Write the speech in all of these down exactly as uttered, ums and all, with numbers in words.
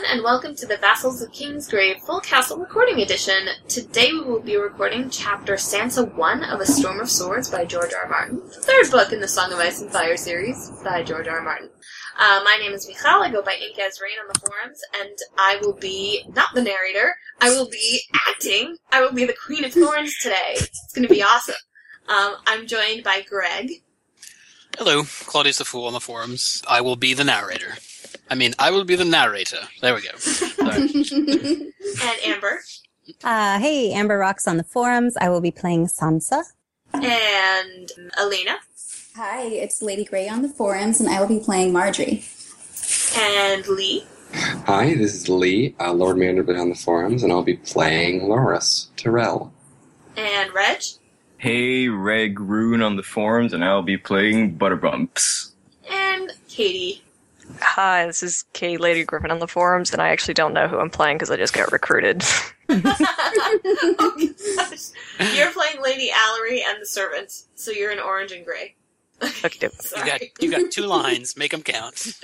and welcome to the Vassals of Kingsgrave Full Castle Recording Edition. Today we will be recording Chapter Sansa one of A Storm of Swords by George R. R. Martin, the third book in the Song of Ice and Fire series by George R. R. Martin. Uh, my name is Michal, I go by Ink as Rain on the forums, and I will be, not the narrator, I will be acting, I will be the Queen of Thorns today. It's going to be awesome. Um, I'm joined by Greg. Hello, Claudius the Fool on the forums. I will be the narrator. I mean, I will be the narrator. There we go. Sorry. And Amber. Uh, hey, Amber Rocks on the forums. I will be playing Sansa. And Elena. Hi, it's Lady Grey on the forums, and I will be playing Marjorie. And Lee. Hi, this is Lee, uh, Lord Manderbit on the forums, and I'll be playing Loras Tyrell. And Reg. Hey, Reg Rune on the forums, and I'll be playing Butterbumps. And Katie. Hi, this is Kay Lady Griffin on the forums, and I actually don't know who I'm playing because I just got recruited. Oh, gosh. You're playing Lady Allery and the servant, so you're in orange and gray. Okay. You got, you got two lines. Make them count.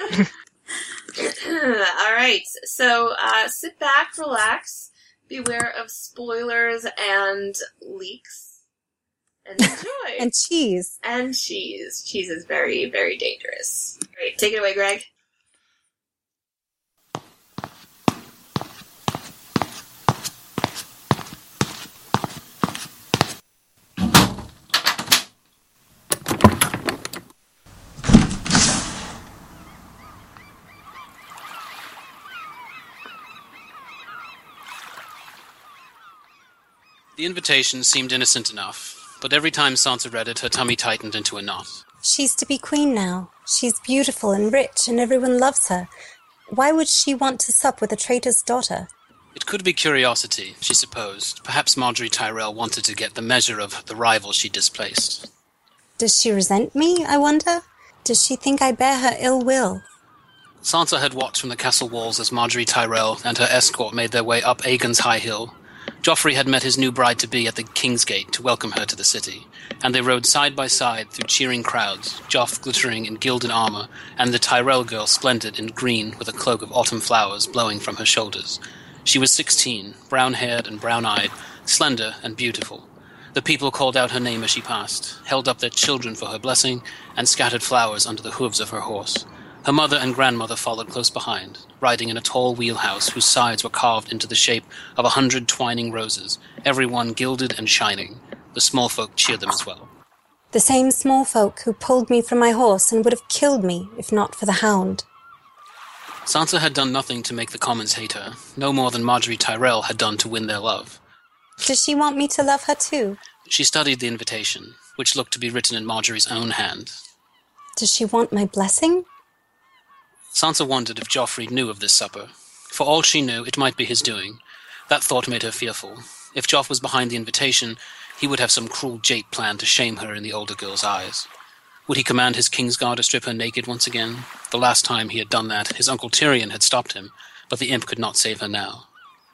All right, so uh, sit back, relax, beware of spoilers and leaks, and enjoy. And cheese. And cheese. Cheese is very, very dangerous. All right, take it away, Greg. The invitation seemed innocent enough, but every time Sansa read it, her tummy tightened into a knot. She's to be queen now. She's beautiful and rich, and everyone loves her. Why would she want to sup with a traitor's daughter? It could be curiosity, she supposed. Perhaps Marjorie Tyrell wanted to get the measure of the rival she displaced. Does she resent me, I wonder? Does she think I bear her ill will? Sansa had watched from the castle walls as Marjorie Tyrell and her escort made their way up Aegon's high hill. Joffrey had met his new bride-to-be at the King's Gate to welcome her to the city, and they rode side by side through cheering crowds, Joff glittering in gilded armor, and the Tyrell girl splendid in green with a cloak of autumn flowers blowing from her shoulders. She was sixteen, brown-haired and brown-eyed, slender and beautiful. The people called out her name as she passed, held up their children for her blessing, and scattered flowers under the hooves of her horse. Her mother and grandmother followed close behind, riding in a tall wheelhouse whose sides were carved into the shape of a hundred twining roses, every one gilded and shining. The small folk cheered them as well. The same small folk who pulled me from my horse and would have killed me if not for the hound. Sansa had done nothing to make the commons hate her, no more than Marjorie Tyrell had done to win their love. Does she want me to love her too? She studied the invitation, which looked to be written in Marjorie's own hand. Does she want my blessing? Sansa wondered if Joffrey knew of this supper. For all she knew, it might be his doing. That thought made her fearful. If Joff was behind the invitation, he would have some cruel jape planned to shame her in the older girl's eyes. Would he command his Kingsguard to strip her naked once again? The last time he had done that, his Uncle Tyrion had stopped him, but the imp could not save her now.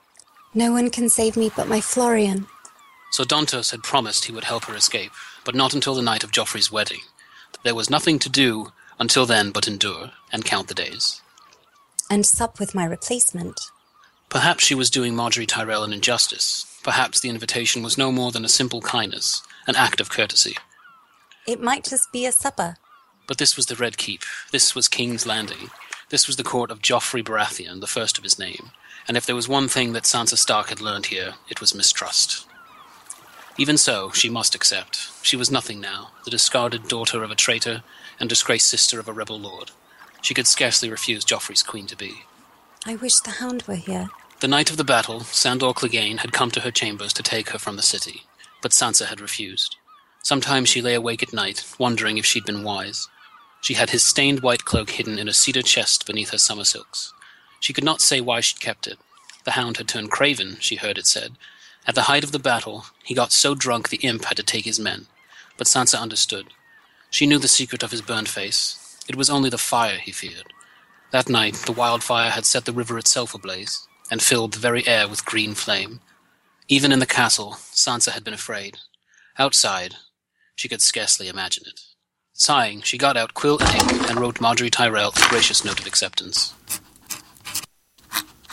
No one can save me but my Florian. So Dontos had promised he would help her escape, but not until the night of Joffrey's wedding. There was nothing to do until then but endure and count the days. And sup with my replacement. Perhaps she was doing Marjorie Tyrell an injustice. Perhaps the invitation was no more than a simple kindness, an act of courtesy. It might just be a supper. But this was the Red Keep. This was King's Landing. This was the court of Joffrey Baratheon, the first of his name. And if there was one thing that Sansa Stark had learned here, it was mistrust. Even so, she must accept. She was nothing now, the discarded daughter of a traitor and disgraced sister of a rebel lord. She could scarcely refuse Joffrey's queen-to-be. I wish the hound were here. The night of the battle, Sandor Clegane had come to her chambers to take her from the city, but Sansa had refused. Sometimes she lay awake at night, wondering if she'd been wise. She had his stained white cloak hidden in a cedar chest beneath her summer silks. She could not say why she'd kept it. The hound had turned craven, she heard it said. At the height of the battle, he got so drunk the imp had to take his men. But Sansa understood. She knew the secret of his burned face. It was only the fire he feared. That night, the wildfire had set the river itself ablaze, and filled the very air with green flame. Even in the castle, Sansa had been afraid. Outside, she could scarcely imagine it. Sighing, she got out quill and ink and wrote Marjorie Tyrell a gracious note of acceptance.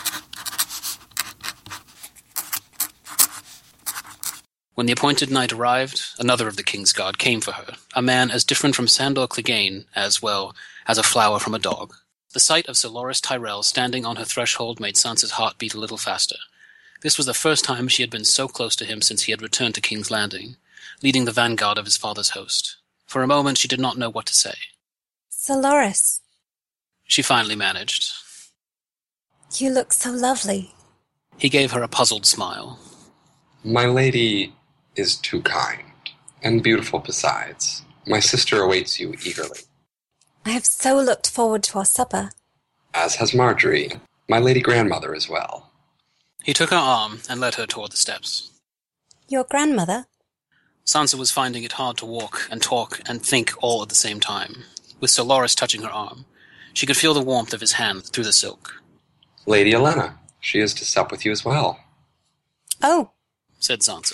When the appointed night arrived, another of the King's Guard came for her, a man as different from Sandor Clegane as, well, as a flower from a dog. The sight of Sir Loras Tyrell standing on her threshold made Sansa's heart beat a little faster. This was the first time she had been so close to him since he had returned to King's Landing, leading the vanguard of his father's host. For a moment she did not know what to say. Sir Loras. She finally managed. You look so lovely. He gave her a puzzled smile. My lady is too kind, and beautiful besides. My sister awaits you eagerly. I have so looked forward to our supper. As has Marjorie, my lady grandmother as well. He took her arm and led her toward the steps. Your grandmother? Sansa was finding it hard to walk and talk and think all at the same time. With Sir Loras touching her arm, she could feel the warmth of his hand through the silk. Lady Olenna, she is to sup with you as well. Oh, said Sansa.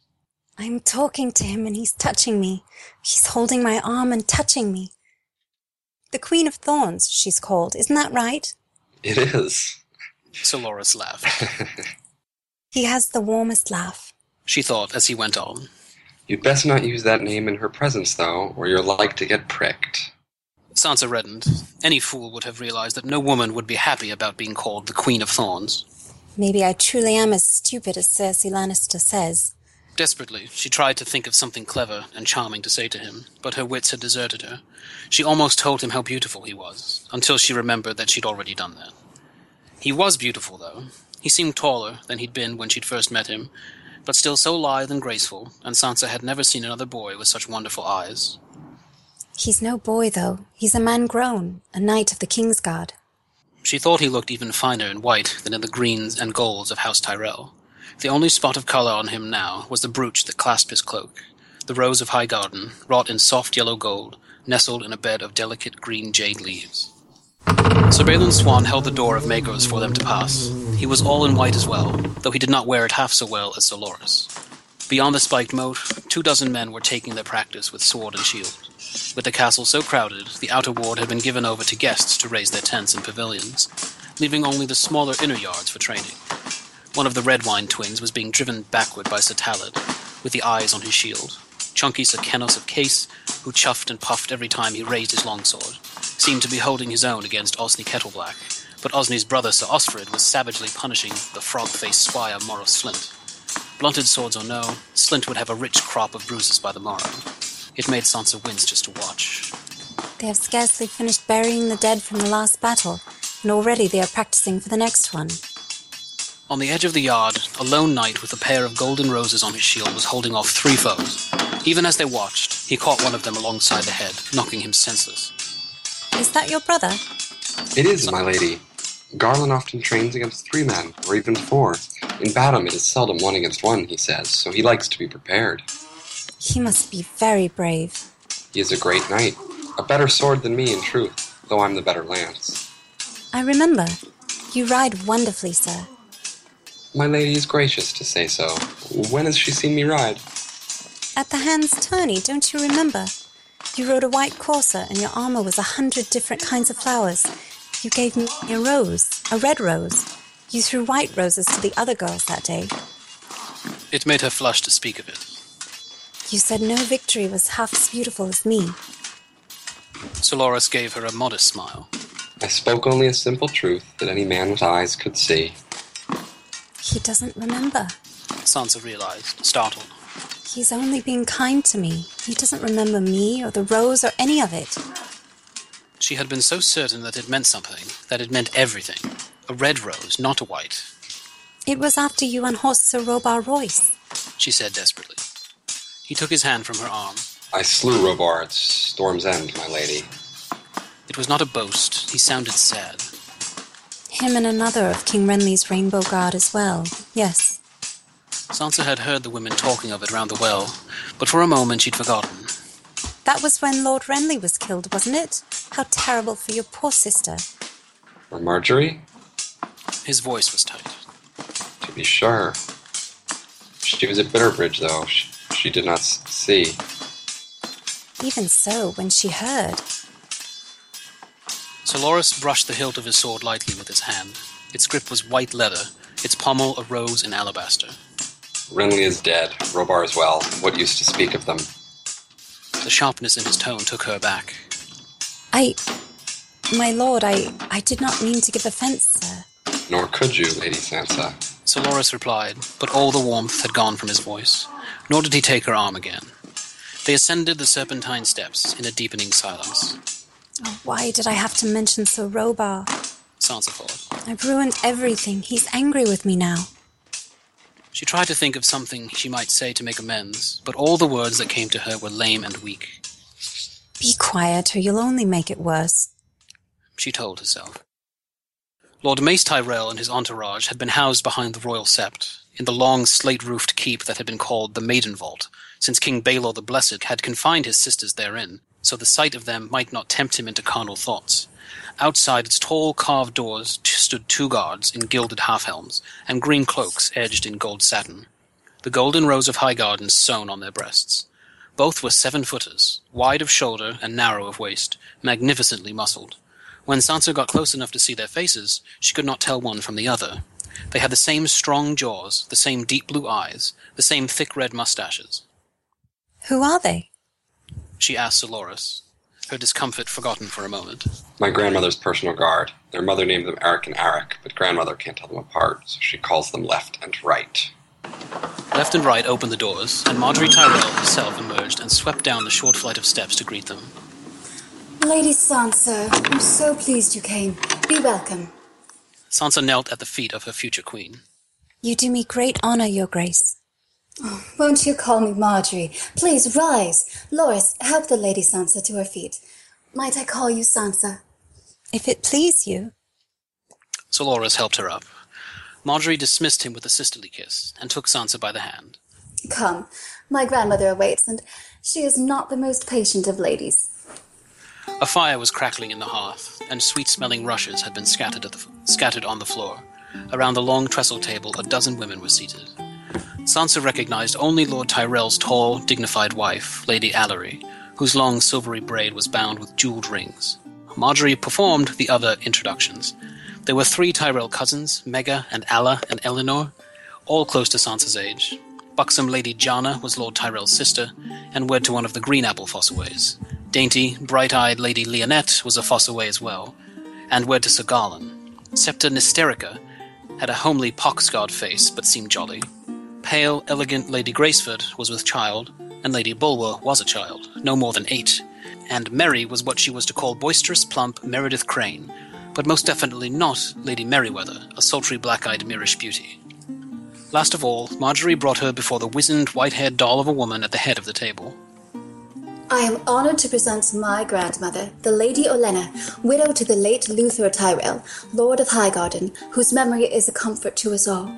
I'm talking to him and he's touching me. He's holding my arm and touching me. The Queen of Thorns, she's called. Isn't that right? It is. Sir Loras laughed. He has the warmest laugh, she thought as he went on. You'd best not use that name in her presence, though, or you're like to get pricked. Sansa reddened. Any fool would have realized that no woman would be happy about being called the Queen of Thorns. Maybe I truly am as stupid as Cersei Lannister says. Desperately, she tried to think of something clever and charming to say to him, but her wits had deserted her. She almost told him how beautiful he was, until she remembered that she'd already done that. He was beautiful, though. He seemed taller than he'd been when she'd first met him, but still so lithe and graceful, and Sansa had never seen another boy with such wonderful eyes. He's no boy, though. He's a man grown, a knight of the Kingsguard. She thought he looked even finer in white than in the greens and golds of House Tyrell. The only spot of colour on him now was the brooch that clasped his cloak, the rose of Highgarden, wrought in soft yellow gold, nestled in a bed of delicate green jade leaves. Sir Balon Swan held the door of Maegor's for them to pass. He was all in white as well, though he did not wear it half so well as Sir Loras. Beyond the spiked moat, two dozen men were taking their practice with sword and shield. With the castle so crowded, the outer ward had been given over to guests to raise their tents and pavilions, leaving only the smaller inner yards for training. One of the Redwine twins was being driven backward by Sir Talad, with the eyes on his shield. Chunky Sir Kennos of Case, who chuffed and puffed every time he raised his longsword, seemed to be holding his own against Osney Kettleblack, but Osney's brother Sir Osfrid was savagely punishing the frog-faced squire Moros Flint. Blunted swords or no, Slint would have a rich crop of bruises by the morrow. It made Sansa wince just to watch. They have scarcely finished burying the dead from the last battle, and already they are practicing for the next one. On the edge of the yard, a lone knight with a pair of golden roses on his shield was holding off three foes. Even as they watched, he caught one of them alongside the head, knocking him senseless. Is that your brother? It is, my lady. Garland often trains against three men, or even four. In battle it is seldom one against one, he says, so he likes to be prepared. He must be very brave. He is a great knight. A better sword than me, in truth, though I'm the better lance. I remember. You ride wonderfully, sir. My lady is gracious to say so. When has she seen me ride? At the hand's tourney, don't you remember? You rode a white courser and your armour was a hundred different kinds of flowers. You gave me a rose, a red rose. You threw white roses to the other girls that day. It made her flush to speak of it. You said no victory was half as beautiful as me. Sir Loras gave her a modest smile. I spoke only a simple truth that any man with eyes could see. He doesn't remember. Sansa realized, startled. He's only being kind to me. He doesn't remember me or the rose or any of it. She had been so certain that it meant something, that it meant everything. A red rose, not a white. It was after you unhorsed Sir Robar Royce, she said desperately. He took his hand from her arm. I slew Robar at Storm's End, my lady. It was not a boast. He sounded sad. Him and another of King Renly's Rainbow Guard as well, yes. Sansa had heard the women talking of it round the well, but for a moment she'd forgotten. That was when Lord Renly was killed, wasn't it? How terrible for your poor sister. For Marjorie? His voice was tight. To be sure. She was at Bitterbridge, though. She, she did not see. Even so, when she heard... Sir Loras brushed the hilt of his sword lightly with his hand. Its grip was white leather, its pommel a rose in alabaster. Renly is dead, Robar as well. What use to speak of them? The sharpness in his tone took her aback. I... My lord, I... I did not mean to give offence, sir. Nor could you, Lady Sansa. Sir Loras replied, but all the warmth had gone from his voice, nor did he take her arm again. They ascended the serpentine steps in a deepening silence. Oh, why did I have to mention Sir Robar? Sansa thought. I've ruined everything. He's angry with me now. She tried to think of something she might say to make amends, but all the words that came to her were lame and weak. Be quiet, or you'll only make it worse, she told herself. Lord Mace Tyrell and his entourage had been housed behind the royal sept, in the long slate-roofed keep that had been called the Maiden Vault, since King Baelor the Blessed had confined his sisters therein, so the sight of them might not tempt him into carnal thoughts. Outside its tall carved doors t- stood two guards in gilded half-helms, and green cloaks edged in gold satin. The golden rows of Highgardens sewn on their breasts. Both were seven-footers, wide of shoulder and narrow of waist, magnificently muscled. When Sansa got close enough to see their faces, she could not tell one from the other. They had the same strong jaws, the same deep blue eyes, the same thick red mustaches. Who are they? She asked Sir Loras, her discomfort forgotten for a moment. My grandmother's personal guard. Their mother named them Eric and Arik, but grandmother can't tell them apart, so she calls them Left and Right. Left and Right opened the doors, and Marjorie Tyrell herself emerged and swept down the short flight of steps to greet them. Lady Sansa, I'm so pleased you came. Be welcome. Sansa knelt at the feet of her future queen. You do me great honour, your grace. Oh, won't you call me Marjorie? Please rise. Loras, help the Lady Sansa to her feet. Might I call you Sansa? If it please you. Sir Loras helped her up. Marjorie dismissed him with a sisterly kiss, and took Sansa by the hand. Come, my grandmother awaits, and she is not the most patient of ladies. A fire was crackling in the hearth, and sweet-smelling rushes had been scattered, at the, scattered on the floor. Around the long trestle table, a dozen women were seated. Sansa recognized only Lord Tyrell's tall, dignified wife, Lady Allery, whose long silvery braid was bound with jeweled rings. Marjorie performed the other introductions. There were three Tyrell cousins, Megha and Alla and Eleanor, all close to Sansa's age. Buxom Lady Janna was Lord Tyrell's sister, and wed to one of the Greenapple Fossaways. Dainty, bright-eyed Lady Leonette was a Fossaway as well, and wed to Sir Garland. Septa Nysterica had a homely pock-scarred face, but seemed jolly. Pale, elegant Lady Graceford was with child, and Lady Bulwer was a child, no more than eight. And Merry was what she was to call boisterous, plump Meredith Crane, but most definitely not Lady Merryweather, a sultry black-eyed Myrish beauty. Last of all, Marjorie brought her before the wizened, white-haired doll of a woman at the head of the table. I am honoured to present my grandmother, the Lady Olenna, widow to the late Luther Tyrell, Lord of Highgarden, whose memory is a comfort to us all.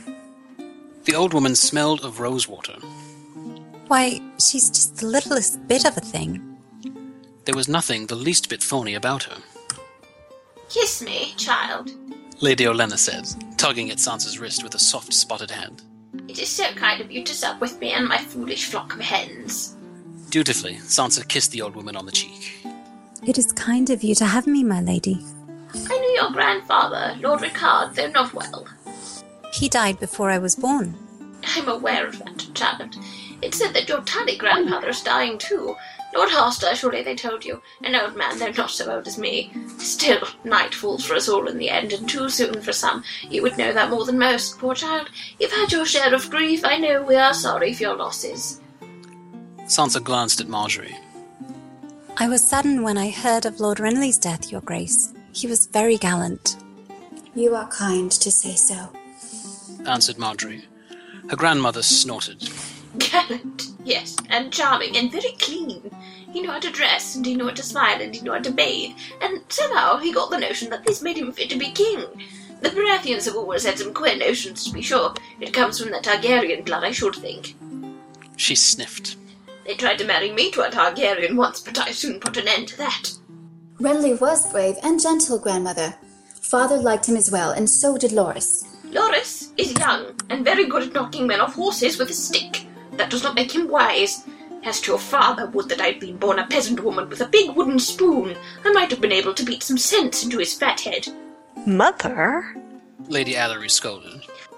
The old woman smelled of rosewater. Why, she's just the littlest bit of a thing. There was nothing the least bit thorny about her. Kiss me, child, Lady Olenna said, tugging at Sansa's wrist with a soft, spotted hand. It is so kind of you to sup with me and my foolish flock of hens. Dutifully, Sansa kissed the old woman on the cheek. It is kind of you to have me, my lady. I knew your grandfather, Lord Ricard, though not well. He died before I was born. I'm aware of that, child. It's said that your tiny grandfather is dying too. Lord Harster, surely they told you. An old man, though not so old as me. Still, night falls for us all in the end, and too soon for some. You would know that more than most, poor child. You've had your share of grief. I know we are sorry for your losses. Sansa glanced at Marjorie. I was saddened when I heard of Lord Renly's death, your grace. He was very gallant. You are kind to say so, answered Marjorie. Her grandmother snorted. Gallant, yes, and charming, and very clean. He knew how to dress, and he knew how to smile, and he knew how to bathe, and somehow he got the notion that this made him fit to be king. The Baratheons have always had some queer notions, to be sure. It comes from the Targaryen blood, I should think. She sniffed. They tried to marry me to a Targaryen once, but I soon put an end to that. Renly was brave and gentle, grandmother. Father liked him as well, and so did Loras. Loras is young, and very good at knocking men off horses with a stick. That does not make him wise. As to your father, would that I'd been born a peasant woman with a big wooden spoon. I might have been able to beat some sense into his fat head. Mother? Lady Allery scolded.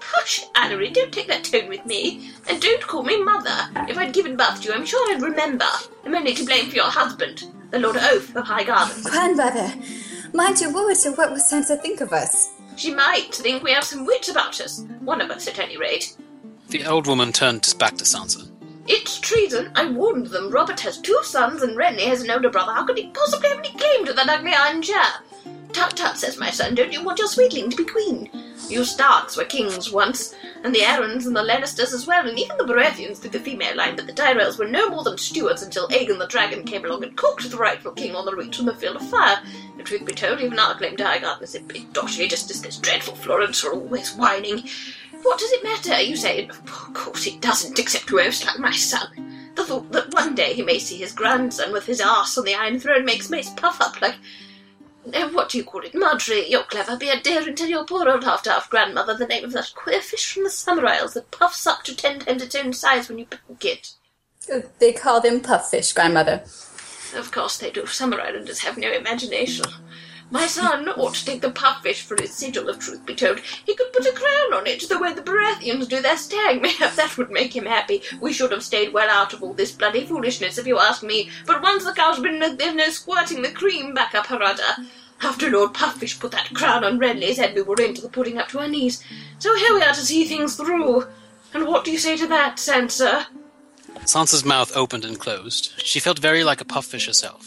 Hush, Ellery, don't take that tone with me. And don't call me mother. If I'd given birth to you, I'm sure I'd remember. I'm only to blame for your husband, the Lord Oath of Highgarden. Grandmother, mind your words, or what will Sansa think of us? She might think we have some wit about us. One of us, at any rate. The old woman turned back to Sansa. It's treason. I warned them. Robert has two sons and Renly has an older brother. How could he possibly have any claim to that ugly iron chair? Tut tut, says my son. Don't you want your sweetling to be queen? You Starks were kings once, and the Arryns and the Lannisters as well, and even the Baratheons through the female line, but the Tyrells were no more than stewards until Aegon the Dragon came along and cooked the rightful king on the reach from the field of fire. The truth be told, even our claim to Highgarden is a bit dodgy, just as this dreadful Florence are always whining. What does it matter, you say? Of course it doesn't, except to oafs like my son. The thought that one day he may see his grandson with his arse on the Iron Throne makes Mace puff up like... Uh, what do you call it? Marjorie, you're clever. Be a dear and tell your poor old half-daft grandmother the name of that queer fish from the Summer Isles that puffs up to ten times its own size when you pick it. Oh, they call them puffish, grandmother. Of course they do. Summer Islanders have no imagination. My son ought to take the puffish for his sigil, if truth be told. He could put a crown on it, the way the Baratheons do their stag. Mayhap that would make him happy. We should have stayed well out of all this bloody foolishness, if you ask me. But once the cow's been milked, there's no squirting the cream back up her udder. After Lord Puffish put that crown on Renly's head, we were into the putting up to our knees. So here we are to see things through. And what do you say to that, Sansa? Sansa's mouth opened and closed. She felt very like a puffish herself.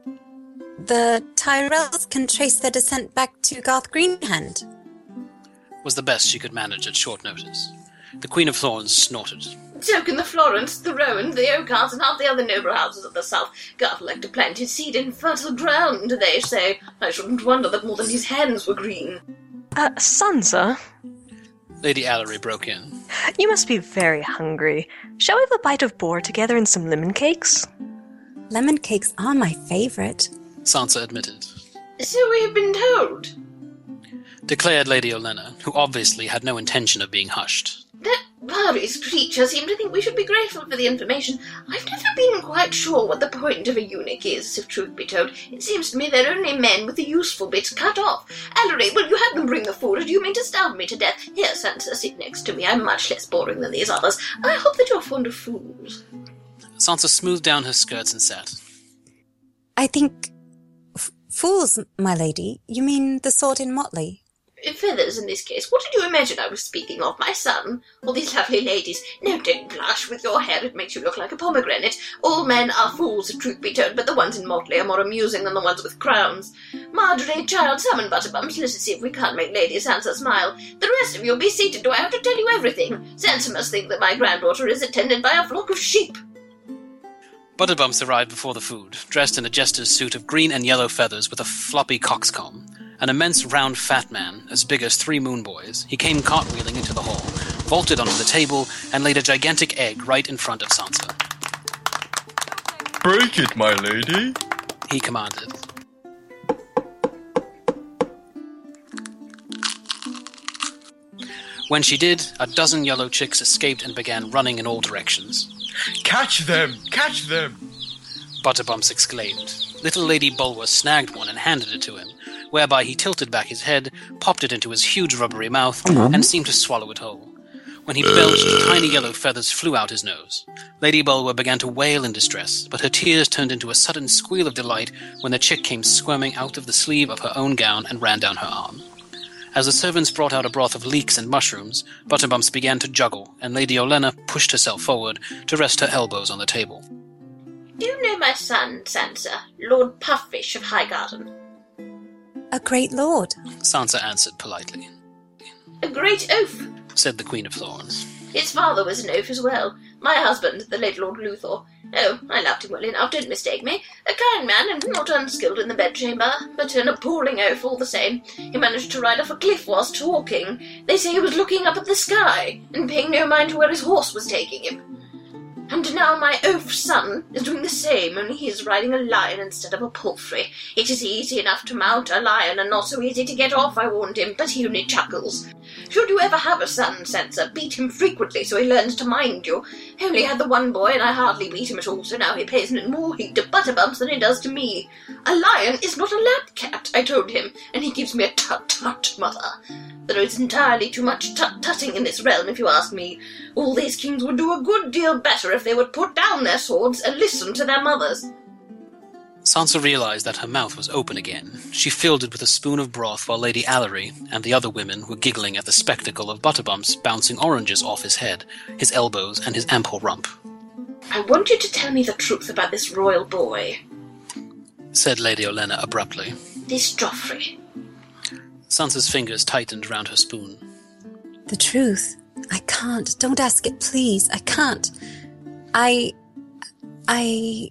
The Tyrells can trace their descent back to Garth Greenhand. Was the best she could manage at short notice. The Queen of Thorns snorted. So can the Florence, the Rowans, the Oakharts, and half the other noble houses of the south. Garth liked to plant his seed in fertile ground, they say. I shouldn't wonder that more than his hands were green. Uh, Sansa? Lady Ellery broke in. You must be very hungry. Shall we have a bite of boar together and some lemon cakes? Lemon cakes are my favourite, Sansa admitted. So we have been told, Declared Lady Olenna, who obviously had no intention of being hushed. That Varys creature seemed to think we should be grateful for the information. I've never been quite sure what the point of a eunuch is, if truth be told. It seems to me they're only men with the useful bits cut off. Ellery, will you have them bring the food, or do you mean to starve me to death? Here, Sansa, sit next to me. I'm much less boring than these others. I hope that you're fond of fools. Sansa smoothed down her skirts and sat. I think... F- fools, my lady. You mean the sword in motley? Feathers in this case. What did you imagine I was speaking of? My son? Or these lovely ladies? No, don't blush with your hair. It makes you look like a pomegranate. All men are fools, if truth be told, but the ones in motley are more amusing than the ones with crowns. Marjorie, child, summon Butterbumps. Let us see if we can't make Lady Sansa smile. The rest of you be seated. Do I have to tell you everything? Sansa must think that my granddaughter is attended by a flock of sheep. Butterbumps arrived before the food, dressed in a jester's suit of green and yellow feathers with a floppy coxcomb. An immense round fat man, as big as three moon boys, he came cartwheeling into the hall, vaulted onto the table, and laid a gigantic egg right in front of Sansa. Break it, my lady, he commanded. When she did, a dozen yellow chicks escaped and began running in all directions. Catch them! Catch them! Butterbumps exclaimed. Little Lady Bulwer snagged one and handed it to him, whereby he tilted back his head, popped it into his huge rubbery mouth, and seemed to swallow it whole. When he belched, tiny yellow feathers flew out his nose. Lady Bulwer began to wail in distress, but her tears turned into a sudden squeal of delight when the chick came squirming out of the sleeve of her own gown and ran down her arm. As the servants brought out a broth of leeks and mushrooms, Butterbumps began to juggle, and Lady Olenna pushed herself forward to rest her elbows on the table. Do you know my son, Sansa, Lord Puffish of Highgarden? A great lord, Sansa answered politely. A great oaf, said the Queen of Thorns. His father was an oaf as well. My husband, the late Lord Luthor. Oh, I loved him well enough, don't mistake me. A kind man and not unskilled in the bedchamber, but an appalling oaf all the same. He managed to ride off a cliff whilst talking. They say he was looking up at the sky, and paying no mind to where his horse was taking him. And now my oaf son is doing the same, only he is riding a lion instead of a palfrey. It is easy enough to mount a lion, and not so easy to get off, I warned him, but he only chuckles. Should you ever have a son, Sansa, beat him frequently so he learns to mind you. I only had the one boy and I hardly beat him at all, so now he pays more heed to Butterbumps than he does to me. A lion is not a lap cat, I told him, and he gives me a tut-tut, mother. There is entirely too much tut-tutting in this realm, if you ask me. All these kings would do a good deal better if they would put down their swords and listen to their mothers. Sansa realized that her mouth was open again. She filled it with a spoon of broth while Lady Allery and the other women were giggling at the spectacle of Butterbumps bouncing oranges off his head, his elbows, and his ample rump. I want you to tell me the truth about this royal boy, said Lady Olenna abruptly. This Joffrey. Sansa's fingers tightened round her spoon. The truth? I can't. Don't ask it, please. I can't. I... I...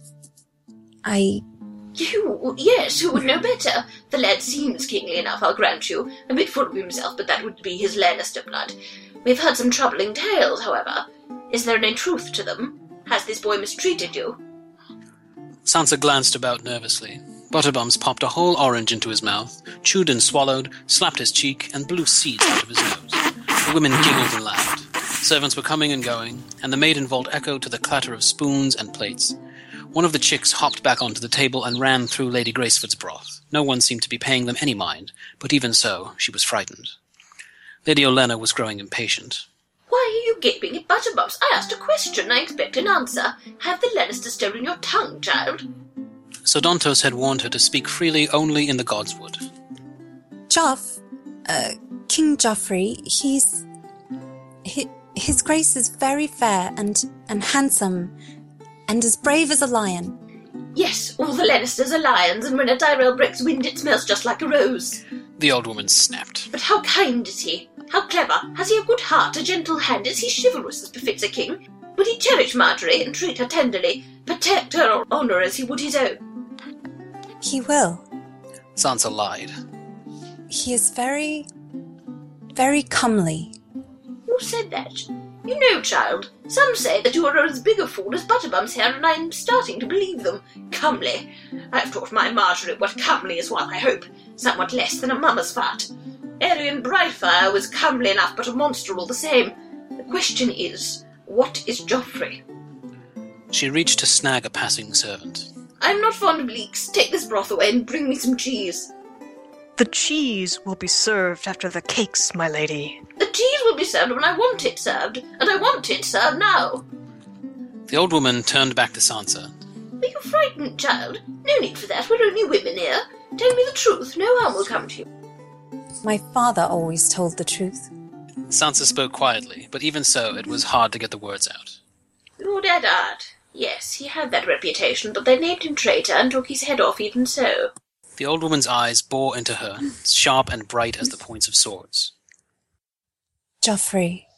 I... You? Yes, who would know better? The lad seems kingly enough, I'll grant you. A bit full of himself, but that would be his Lannister blood. We've heard some troubling tales, however. Is there any truth to them? Has this boy mistreated you? Sansa glanced about nervously. Butterbumps popped a whole orange into his mouth, chewed and swallowed, slapped his cheek, and blew seeds out of his nose. The women giggled and laughed. Servants were coming and going, and the maiden vault echoed to the clatter of spoons and plates. One of the chicks hopped back onto the table and ran through Lady Graceford's broth. No one seemed to be paying them any mind, but even so, she was frightened. Lady Olenna was growing impatient. Why are you gaping at Butterbumps? I asked a question, I expect an answer. Have the Lannisters stolen your tongue, child? Sir Dontos had warned her to speak freely only in the Godswood. Joff, uh, King Joffrey, he's... He, his grace is very fair and, and handsome, and as brave as a lion. Yes, all the Lannisters are lions, and when a Tyrell breaks wind it smells just like a rose. The old woman snapped. But how kind is he? How clever? Has he a good heart, a gentle hand? Is he chivalrous as befits a king? Would he cherish Marjorie and treat her tenderly, protect her honour as he would his own? He will. Sansa lied. He is very, very comely. Who said that? You know, child, some say that you are as big a fool as Butterbumps here, and I am starting to believe them. Comely. I've taught my Marjorie what comely is, while I hope somewhat less than a mama's fart. Arian Brightfire was comely enough, but a monster all the same. The question is, what is Joffrey? She reached to snag a passing servant. I'm not fond of leeks. Take this broth away and bring me some cheese. The cheese will be served after the cakes, my lady. The cheese will be served when I want it served, and I want it served now. The old woman turned back to Sansa. Are you frightened, child? No need for that. We're only women here. Tell me the truth. No harm will come to you. My father always told the truth. Sansa spoke quietly, but even so, it was hard to get the words out. Lord Eddard. Yes, he had that reputation, but they named him traitor and took his head off even so. The old woman's eyes bore into her, sharp and bright as the points of swords. Joffrey.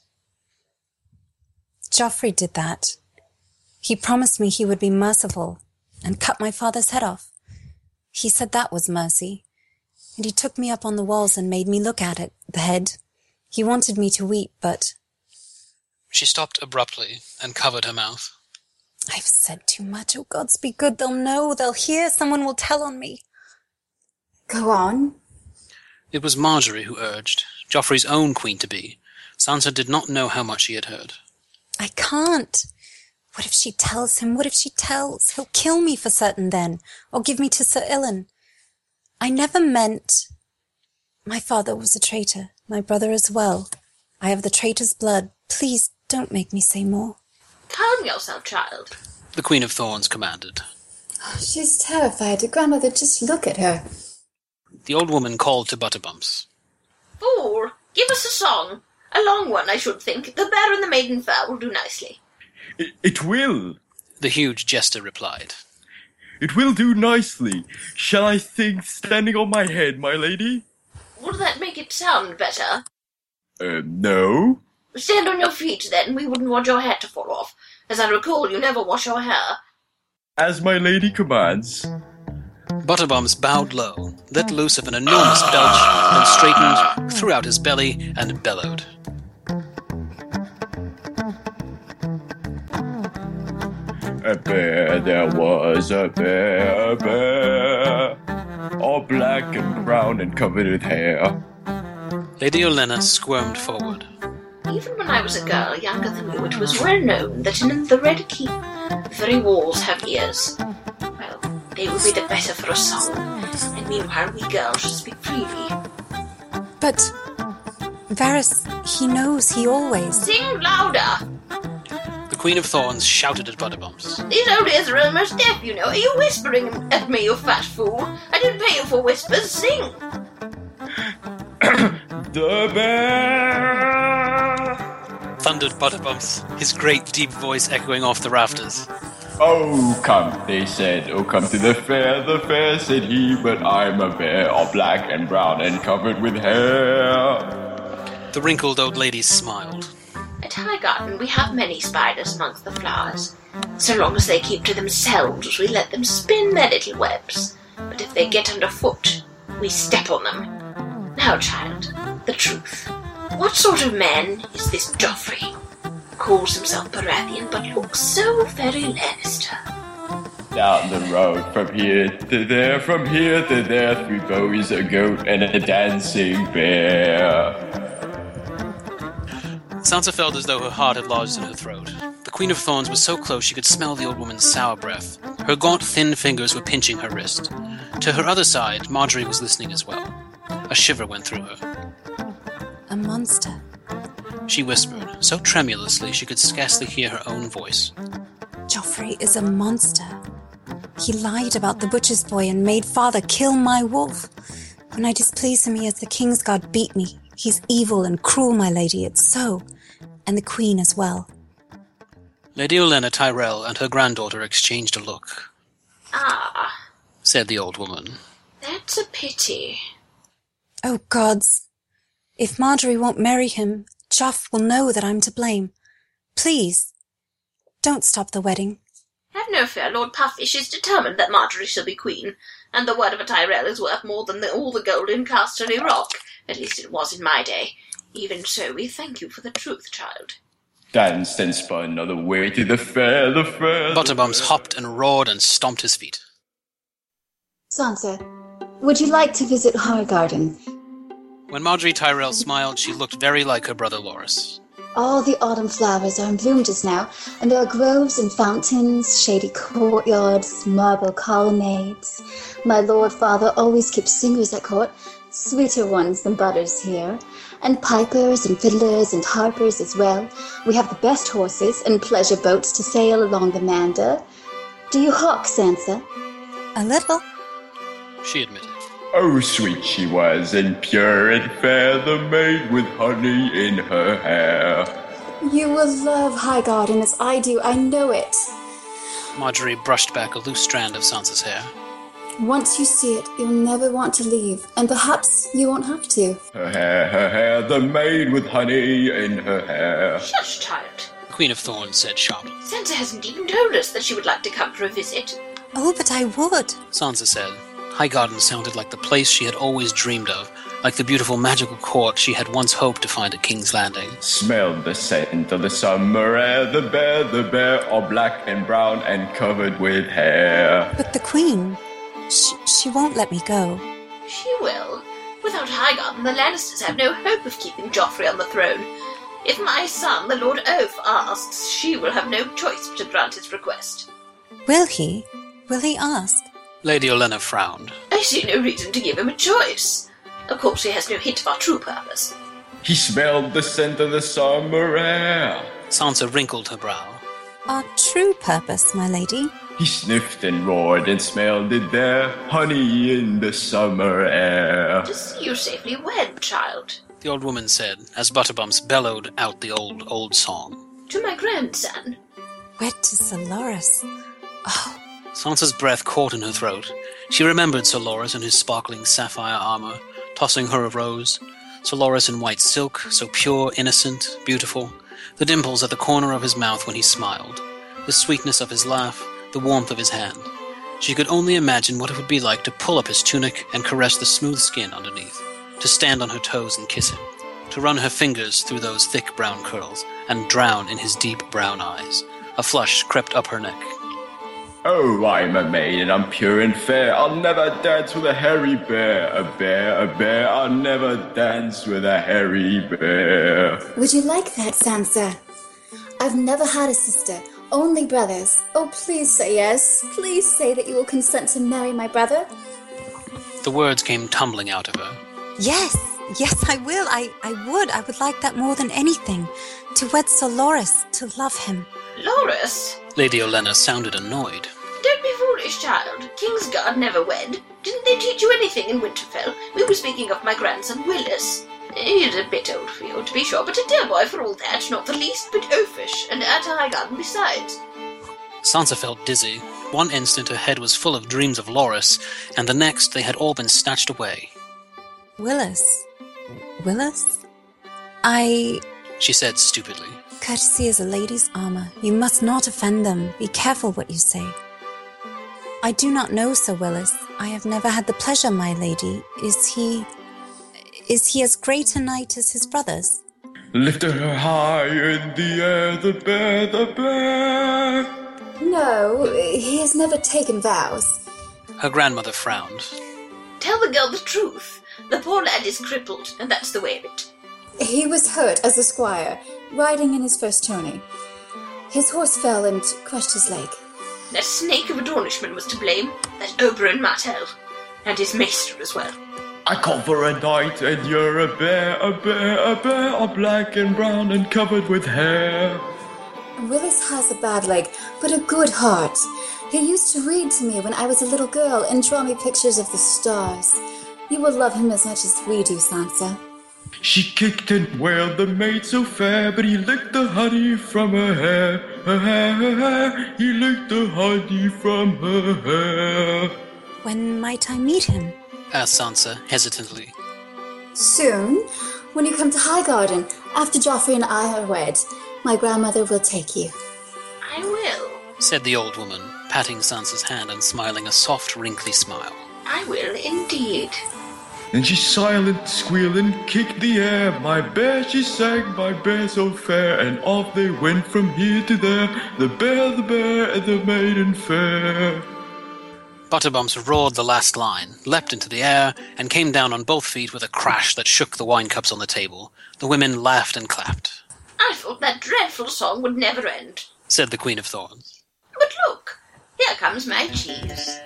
Joffrey did that. He promised me he would be merciful and cut my father's head off. He said that was mercy. And he took me up on the walls and made me look at it, the head. He wanted me to weep, but... She stopped abruptly and covered her mouth. I've said too much. Oh, gods be good. They'll know. They'll hear. Someone will tell on me. Go on. It was Marjorie who urged, Joffrey's own queen-to-be. Sansa did not know how much she had heard. I can't. What if she tells him? What if she tells? He'll kill me for certain then, or give me to Sir Ilyn. I never meant... My father was a traitor, my brother as well. I have the traitor's blood. Please don't make me say more. Calm yourself, child. The Queen of Thorns commanded. Oh, she's terrified. Grandmother, just look at her. The old woman called to Butterbumps. Fool, give us a song. A long one, I should think. The Bear and the Maiden Fair will do nicely. It, it will. The huge jester replied. It will do nicely. Shall I sing Standing on My Head, my lady? Would that make it sound better? Uh, no. Stand on your feet, then. We wouldn't want your hair to fall off. As I recall, you never wash your hair. As my lady commands. Butterbumps bowed low, let loose of an enormous belch, then straightened, threw out his belly, and bellowed. A bear, there was a bear, a bear, all black and brown and covered with hair. Lady Olenna squirmed forward. Even when I was a girl younger than you, it was well known that in the Red Keep, the very walls have ears. Well, they would be the better for a song, and meanwhile we girls should speak freely. But Varys, he knows he always... Sing louder! The Queen of Thorns shouted at Butterbumps. These old ears are almost deaf, you know. Are you whispering at me, you fat fool? I didn't pay you for whispers. Sing! The bear! Thundered Butterbumps, his great deep voice echoing off the rafters. Oh, come, they said, oh, come to the fair, the fair, said he, but I'm a bear, all black and brown and covered with hair. The wrinkled old lady smiled. At Highgarden, we have many spiders amongst the flowers. So long as they keep to themselves, we let them spin their little webs. But if they get underfoot, we step on them. Now, child, the truth. What sort of man is this Joffrey? Calls himself Baratheon, but looks so very Lannister. Down the road, from here to there, from here to there, three boys, a goat, and a dancing bear. Sansa felt as though her heart had lodged in her throat. The Queen of Thorns was so close she could smell the old woman's sour breath. Her gaunt, thin fingers were pinching her wrist. To her other side, Margaery was listening as well. A shiver went through her. A monster. She whispered, so tremulously she could scarcely hear her own voice. Joffrey is a monster. He lied about the butcher's boy and made father kill my wolf. When I displeased him, he as the Kingsguard beat me. He's evil and cruel, my lady, it's so. And the Queen as well. Lady Olenna Tyrell and her granddaughter exchanged a look. Ah, said the old woman. That's a pity. Oh, gods. If Margaery won't marry him, Joff will know that I'm to blame. Please, don't stop the wedding. Have no fear, Lord Puffish is determined that Margaery shall be queen, and the word of a Tyrell is worth more than the, all the gold in Casterly Rock. At least it was in my day. Even so, we thank you for the truth, child. Danced and spun on the way to the fair, the fair. Butterbumps hopped and roared and stomped his feet. Sansa, would you like to visit Highgarden? When Margaery Tyrell smiled, she looked very like her brother Loras. All the autumn flowers are in bloom just now, and there are groves and fountains, shady courtyards, marble colonnades. My lord father always keeps singers at court, sweeter ones than butters here, and pipers and fiddlers and harpers as well. We have the best horses and pleasure boats to sail along the Manda. Do you hawk, Sansa? A little. She admitted. Oh, sweet she was, and pure and fair, the maid with honey in her hair. You will love Highgarden as I do, I know it. Margaery brushed back a loose strand of Sansa's hair. Once you see it, you'll never want to leave, and perhaps you won't have to. Her hair, her hair, the maid with honey in her hair. Shush, child. The Queen of Thorns said sharply. Sansa hasn't even told us that she would like to come for a visit. Oh, but I would. Sansa said. Highgarden sounded like the place she had always dreamed of, like the beautiful magical court she had once hoped to find at King's Landing. Smelled the scent of the summer air, the bear, the bear, all black and brown and covered with hair. But the Queen, she, she won't let me go. She will. Without Highgarden, the Lannisters have no hope of keeping Joffrey on the throne. If my son, the Lord Oath, asks, she will have no choice but to grant his request. Will he? Will he ask? Lady Olenna frowned. I see no reason to give him a choice. Of course, he has no hint of our true purpose. He smelled the scent of the summer air. Sansa wrinkled her brow. Our true purpose, my lady. He sniffed and roared and smelled it there, honey in the summer air. To see you safely wed, child. The old woman said, as Butterbumps bellowed out the old, old song. To my grandson. Wed to Sir Loras. Oh. Sansa's breath caught in her throat. She remembered Sir Loras in his sparkling sapphire armor, tossing her a rose. Sir Loras in white silk, so pure, innocent, beautiful. The dimples at the corner of his mouth when he smiled. The sweetness of his laugh, the warmth of his hand. She could only imagine what it would be like to pull up his tunic and caress the smooth skin underneath. To stand on her toes and kiss him. To run her fingers through those thick brown curls and drown in his deep brown eyes. A flush crept up her neck. Oh, I'm a maid and I'm pure and fair. I'll never dance with a hairy bear. A bear, a bear, I'll never dance with a hairy bear. Would you like that, Sansa? I've never had a sister, only brothers. Oh, please say yes. Please say that you will consent to marry my brother. The words came tumbling out of her. Yes, yes, I will. I, I would. I would like that more than anything. To wed Sir Loras, to love him. Loras? Lady Olenna sounded annoyed. Don't be foolish, child. Kingsguard never wed. Didn't they teach you anything in Winterfell? We were speaking of my grandson, Willis. He's a bit old for you, to be sure, but a dear boy for all that, not the least bit oafish, and at Highgarden besides. Sansa felt dizzy. One instant her head was full of dreams of Loras, and the next they had all been snatched away. Willis? Willis? I... She said stupidly. Courtesy is a lady's armor. You must not offend them. Be careful what you say. I do not know Sir Willis. I have never had the pleasure, my lady. Is he... Is he as great a knight as his brothers? Lifted her high in the air, the bear, the bear. No, he has never taken vows. Her grandmother frowned. Tell the girl the truth. The poor lad is crippled, and that's the way of it. He was hurt as a squire, riding in his first tourney. His horse fell and crushed his leg. That snake of a Dornishman was to blame, that Oberyn Martell, and his maester as well. I call for a knight, and you're a bear, a bear, a bear, all black and brown and covered with hair. Willis has a bad leg, but a good heart. He used to read to me when I was a little girl and draw me pictures of the stars. You will love him as much as we do, Sansa. She kicked and wailed, the maid so fair, but he licked the honey from her hair, her hair, her hair. He licked the honey from her hair. When might I meet him? Asked Sansa hesitantly. Soon, when you come to Highgarden, after Joffrey and I are wed, my grandmother will take you. I will, said the old woman, patting Sansa's hand and smiling a soft, wrinkly smile. I will indeed. Then she silent, squealing, kicked the air. My bear, she sang, my bear so fair. And off they went from here to there, the bear, the bear, and the maiden fair. Butterbumps roared the last line, leapt into the air, and came down on both feet with a crash that shook the wine cups on the table. The women laughed and clapped. I thought that dreadful song would never end, said the Queen of Thorns. But look, here comes my cheese.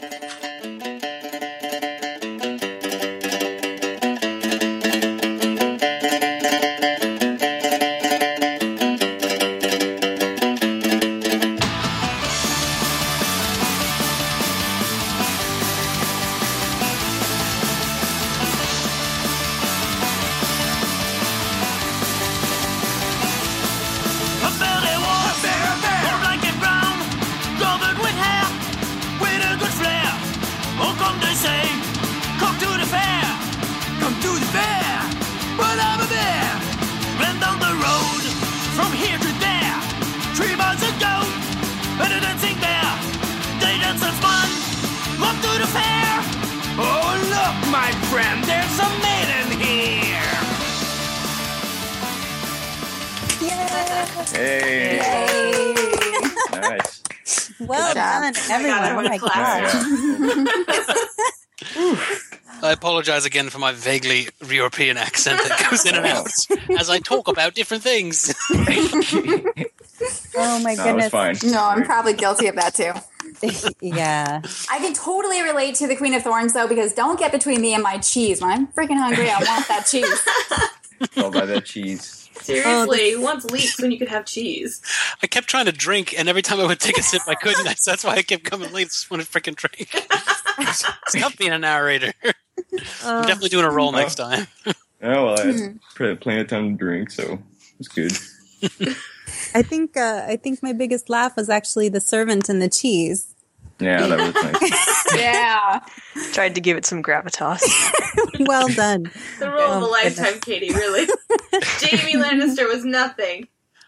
My friend, there's a maiden here! Yay! Hey! Yay. Nice. Well done, everyone. Oh my gosh. I apologize again for my vaguely European accent that goes in and out as I talk about different things. Oh my No, goodness. it's fine. No, I'm probably guilty of that too. Yeah. I can totally relate to the Queen of Thorns though, because don't get between me and my cheese. When I'm freaking hungry, I want that cheese. All by that cheese. Seriously, who wants leeks when you could have cheese? I kept trying to drink, and every time I would take a sip, I couldn't. That's, that's why I kept coming late. I just want to freaking drink. Stop being a narrator. I'm definitely doing a role Oh. next time. Oh, well, I had pl- plenty of time to drink, so it's good. I think uh, I think my biggest laugh was actually the servant and the cheese. Yeah, that was nice. Yeah. Tried to give it some gravitas. Well done. The role of Oh, a lifetime, Katie, really. Jamie Lannister was nothing.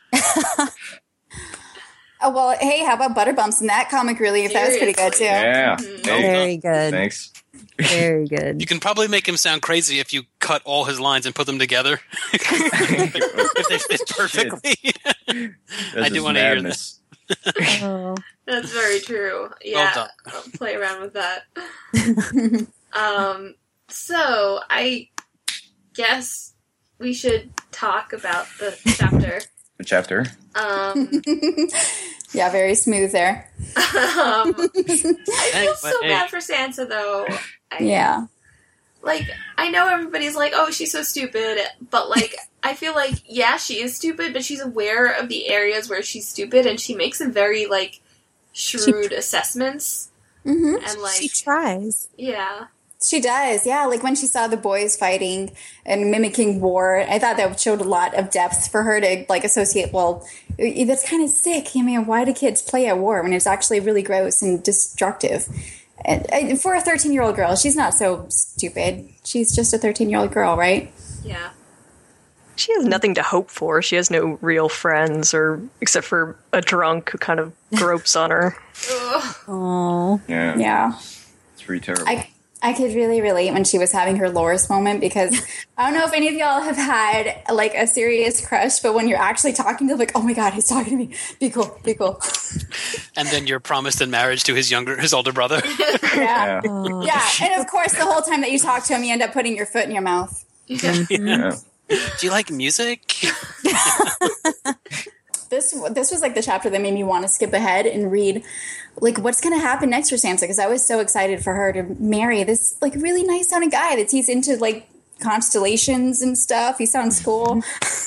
Oh, well, hey, how about Butterbumps in that comic relief? That was pretty good too. Yeah. Mhm. Hey, Very good. thanks. Very good. You can probably make him sound crazy if you cut all his lines and put them together. if they fit perfectly. This I do is want to hear madness. this. Oh. That's very true. Yeah, Well I'll play around with that. um, so I guess we should talk about the chapter. The chapter. Um, yeah, very smooth there. um, I feel so bad for Sansa, though. I, Yeah. Like, I know everybody's like, oh, she's so stupid, but, like, I feel like, yeah, she is stupid, but she's aware of the areas where she's stupid, and she makes some very, like, shrewd She- assessments. Mm-hmm. And, like, She tries. yeah. She does, yeah. Like when she saw the boys fighting and mimicking war, I thought that showed a lot of depth for her to like associate. Well, i- that's kind of sick. I mean, why do kids play at war when it's actually really gross and destructive? And, and for a thirteen-year-old girl, she's not so stupid. She's just a thirteen-year-old girl, right? Yeah. She has nothing to hope for. She has no real friends, or except for a drunk who kind of gropes on her. Ugh. Oh. Yeah. Yeah. It's pretty terrible. I I could really relate when she was having her Loris moment because I don't know if any of y'all have had like a serious crush, but when you're actually talking to like, oh my god, he's talking to me. Be cool, be cool. And then you're promised in marriage to his younger, his older brother. Yeah. Oh. Yeah. And of course, the whole time that you talk to him, you end up putting your foot in your mouth. Yeah. yeah. Do you like music? This this was like the chapter that made me want to skip ahead and read like what's going to happen next for Sansa because I was so excited for her to marry this like really nice sounding guy that he's into like constellations and stuff. He sounds cool.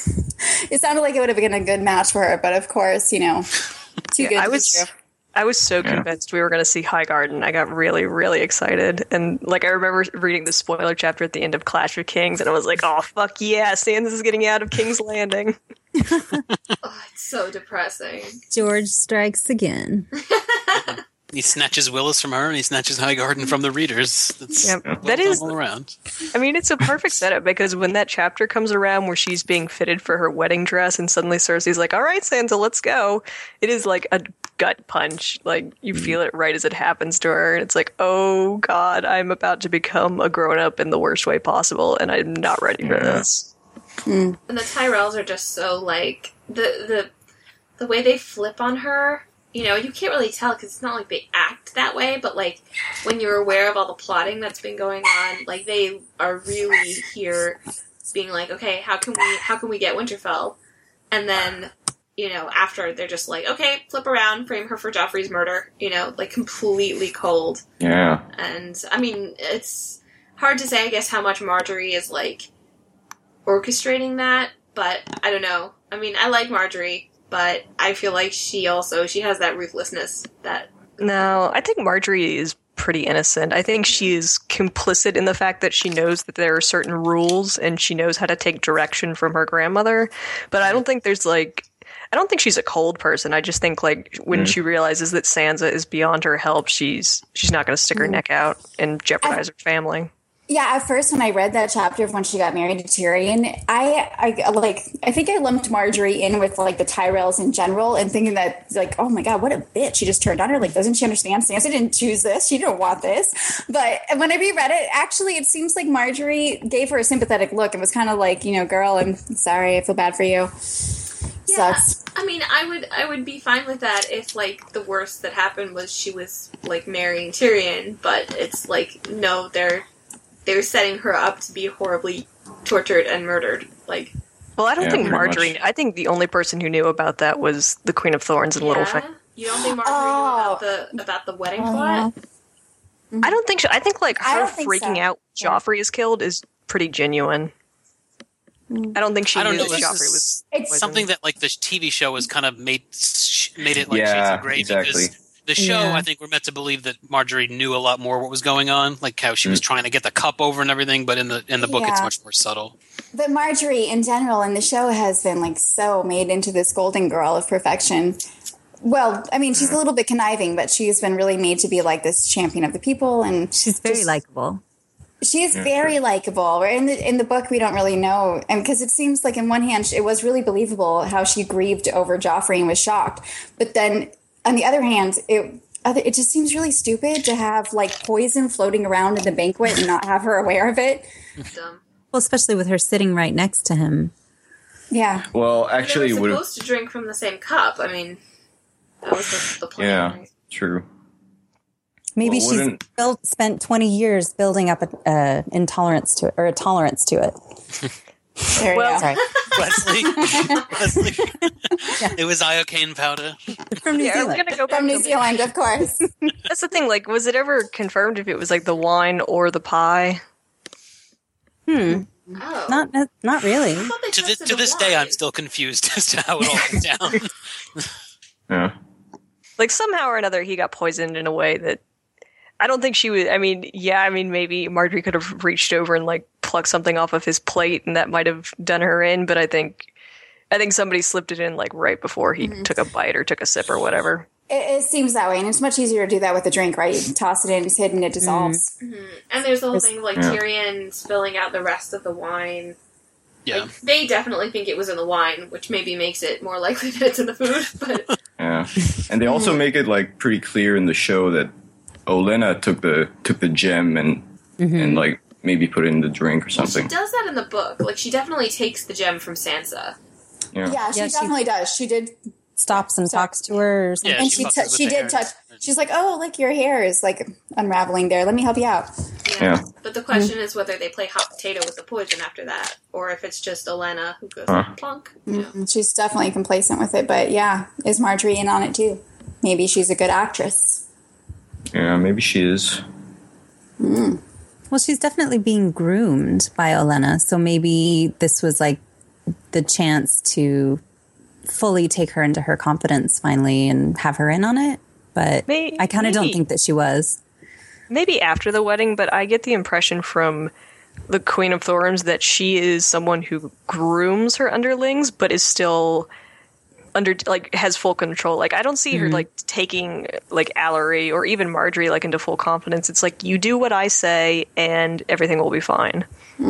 It sounded like it would have been a good match for her, but of course, you know, too Yeah, good I to was be true. I was so Yeah. convinced we were going to see Highgarden. I got really, really excited. And like I remember reading the spoiler chapter at the end of Clash of Kings, and I was like, "Oh fuck yeah, Sansa's getting out of King's Landing." Oh, it's so depressing. George strikes again. He snatches Willis from her, and he snatches Highgarden from the readers. That's Yep. well That done is- all around. I mean, it's a perfect setup because when that chapter comes around where she's being fitted for her wedding dress, and suddenly Cersei's like, "All right, Sansa, let's go." It is like a gut punch. Like you feel it right as it happens to her, and it's like, "Oh God, I'm about to become a grown up in the worst way possible, and I'm not ready for Yeah. this." And the Tyrells are just so, like, the the the way they flip on her, you know, you can't really tell because it's not like they act that way, but, like, when you're aware of all the plotting that's been going on, like, they are really here being like, okay, how can we, how can we get Winterfell? And then, you know, after, they're just like, okay, flip around, frame her for Joffrey's murder, you know, like, completely cold. Yeah. And, I mean, it's hard to say, I guess, how much Marjorie is, like, orchestrating that, but I don't know. I mean, I like Marjorie, but I feel like she also, she has that ruthlessness that... No, I think Marjorie is pretty innocent. I think she is complicit in the fact that she knows that there are certain rules and she knows how to take direction from her grandmother. But I don't think there's like, I don't think she's a cold person. I just think like when Mm. she realizes that Sansa is beyond her help, she's she's not going to stick her neck out and jeopardize her family. Yeah, at first when I read that chapter of when she got married to Tyrion, I, I like I think I lumped Marjorie in with like the Tyrells in general and thinking that like, oh my god, what a bitch. She just turned on her. Like, doesn't she understand? Sansa didn't choose this. She didn't want this. But when I reread it, actually it seems like Marjorie gave her a sympathetic look and was kind of like, you know, girl, I'm sorry, I feel bad for you. Yeah, Sucks. I mean, I would I would be fine with that if, like, the worst that happened was she was, like, marrying Tyrion, but it's like, no, they're they're setting her up to be horribly tortured and murdered. Like, Well, I don't Yeah, think pretty Marjorie. much. I think the only person who knew about that was the Queen of Thorns and yeah? Littlefinger. You don't think Marjorie Oh. knew about the about the wedding Oh, plot? I don't think so. I think like I her don't think freaking so. out Yeah. Joffrey is killed is pretty genuine. I don't think she I don't knew know. that This Joffrey is was It's poisoned. something that like the T V show has kind of made sh- made it like Yeah, shades of gray exactly. because the show Yeah. I think we're meant to believe that Marjorie knew a lot more what was going on, like how she was Mm. trying to get the cup over and everything. But in the in the book, it's Yeah. much more subtle. But Marjorie, in general, in the show has been like so made into this golden girl of perfection. Well, I mean, she's a little bit conniving, but she's been really made to be like this champion of the people, and She's very just- likable. She is Yeah, very sure. likable. In the in the book, we don't really know, and because it seems like, in one hand, it was really believable how she grieved over Joffrey and was shocked, but then on the other hand, it other- it just seems really stupid to have like poison floating around in the banquet and not have her aware of it. Dumb. Well, especially with her sitting right next to him. Yeah, Well, Actually, actually, they it were would have. supposed to drink from the same cup. I mean, That was the, the plan. Yeah, Right? true. Maybe Well, she's wouldn't- built, spent twenty years building up a uh, intolerance to it, or a tolerance to it. There you Well- go. Sorry. Wesley. Wesley. It was iocane powder. From New Yeah, we're Zealand. gonna go back From New to- Zealand, of course. That's the thing. Like, was it ever confirmed if it was like the wine or the pie? Hmm. Oh. Not, not really. I thought they To this, tested to the this day, wine. I'm still confused as to how it all went down. Yeah. Like somehow or another, he got poisoned in a way that I don't think she would. I mean, yeah, I mean, maybe Marjorie could have reached over and like plucked something off of his plate, and that might have done her in. But I think, I think somebody slipped it in like right before he Mm-hmm. took a bite or took a sip or whatever. It, it seems that way, and it's much easier to do that with a drink, right? You toss it in, it's hidden, it dissolves. And there's the whole thing of like Yeah. Tyrion spilling out the rest of the wine. Yeah. Like, they definitely think it was in the wine, which maybe makes it more likely that it's in the food. But Yeah. And they also make it like pretty clear in the show that Olenna took the took the gem and and like maybe put it in the drink or she something. does that in the book. Like she definitely takes the gem from Sansa. Yeah. Yeah, she Yeah, she- definitely does. She did, Stops and talks to her or something. Yeah, and she she fucks tou- with she the did hair. touch. She's like, "Oh, look, your hair is like unraveling there. Let me help you out." Yeah. But the question is whether they play hot potato with the poison after that, or if it's just Olenna who goes Huh. plunk. You know? And she's definitely complacent with it, but yeah, is Marjorie in on it too? Maybe she's a good actress. Yeah, maybe she is. Well, she's definitely being groomed by Olenna, so maybe this was like the chance to fully take her into her confidence finally and have her in on it. But May- I kind of don't maybe. think that she was. Maybe after the wedding, but I get the impression from the Queen of Thorns that she is someone who grooms her underlings, but is still under like has full control. Like I don't see her like taking like Allery or even Marjorie like into full confidence. It's like you do what I say and everything will be fine.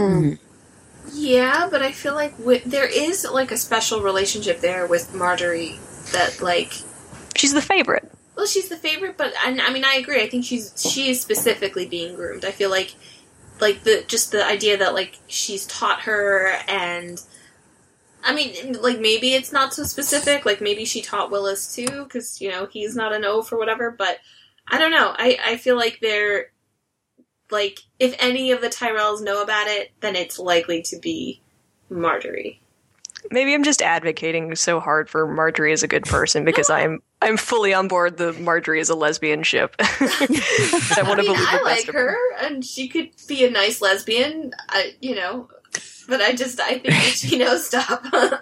Yeah, but I feel like wi- there is like a special relationship there with Marjorie that like. She's the favorite. Well, she's the favorite, but I, I mean, I agree. I think she's she is specifically being groomed. I feel like, like the just the idea that like she's taught her, and I mean, like maybe it's not so specific. Like maybe she taught Willis too, because you know he's not an oaf or whatever. But I don't know. I I feel like they're like if any of the Tyrells know about it, then it's likely to be Marjorie. Maybe I'm just advocating so hard for Marjorie as a good person because I'm I'm fully on board the Marjorie as a lesbian ship. I want I to mean, believe I the like best of her, and she could be a nice lesbian. I, you know, but I just I think that she knows stop.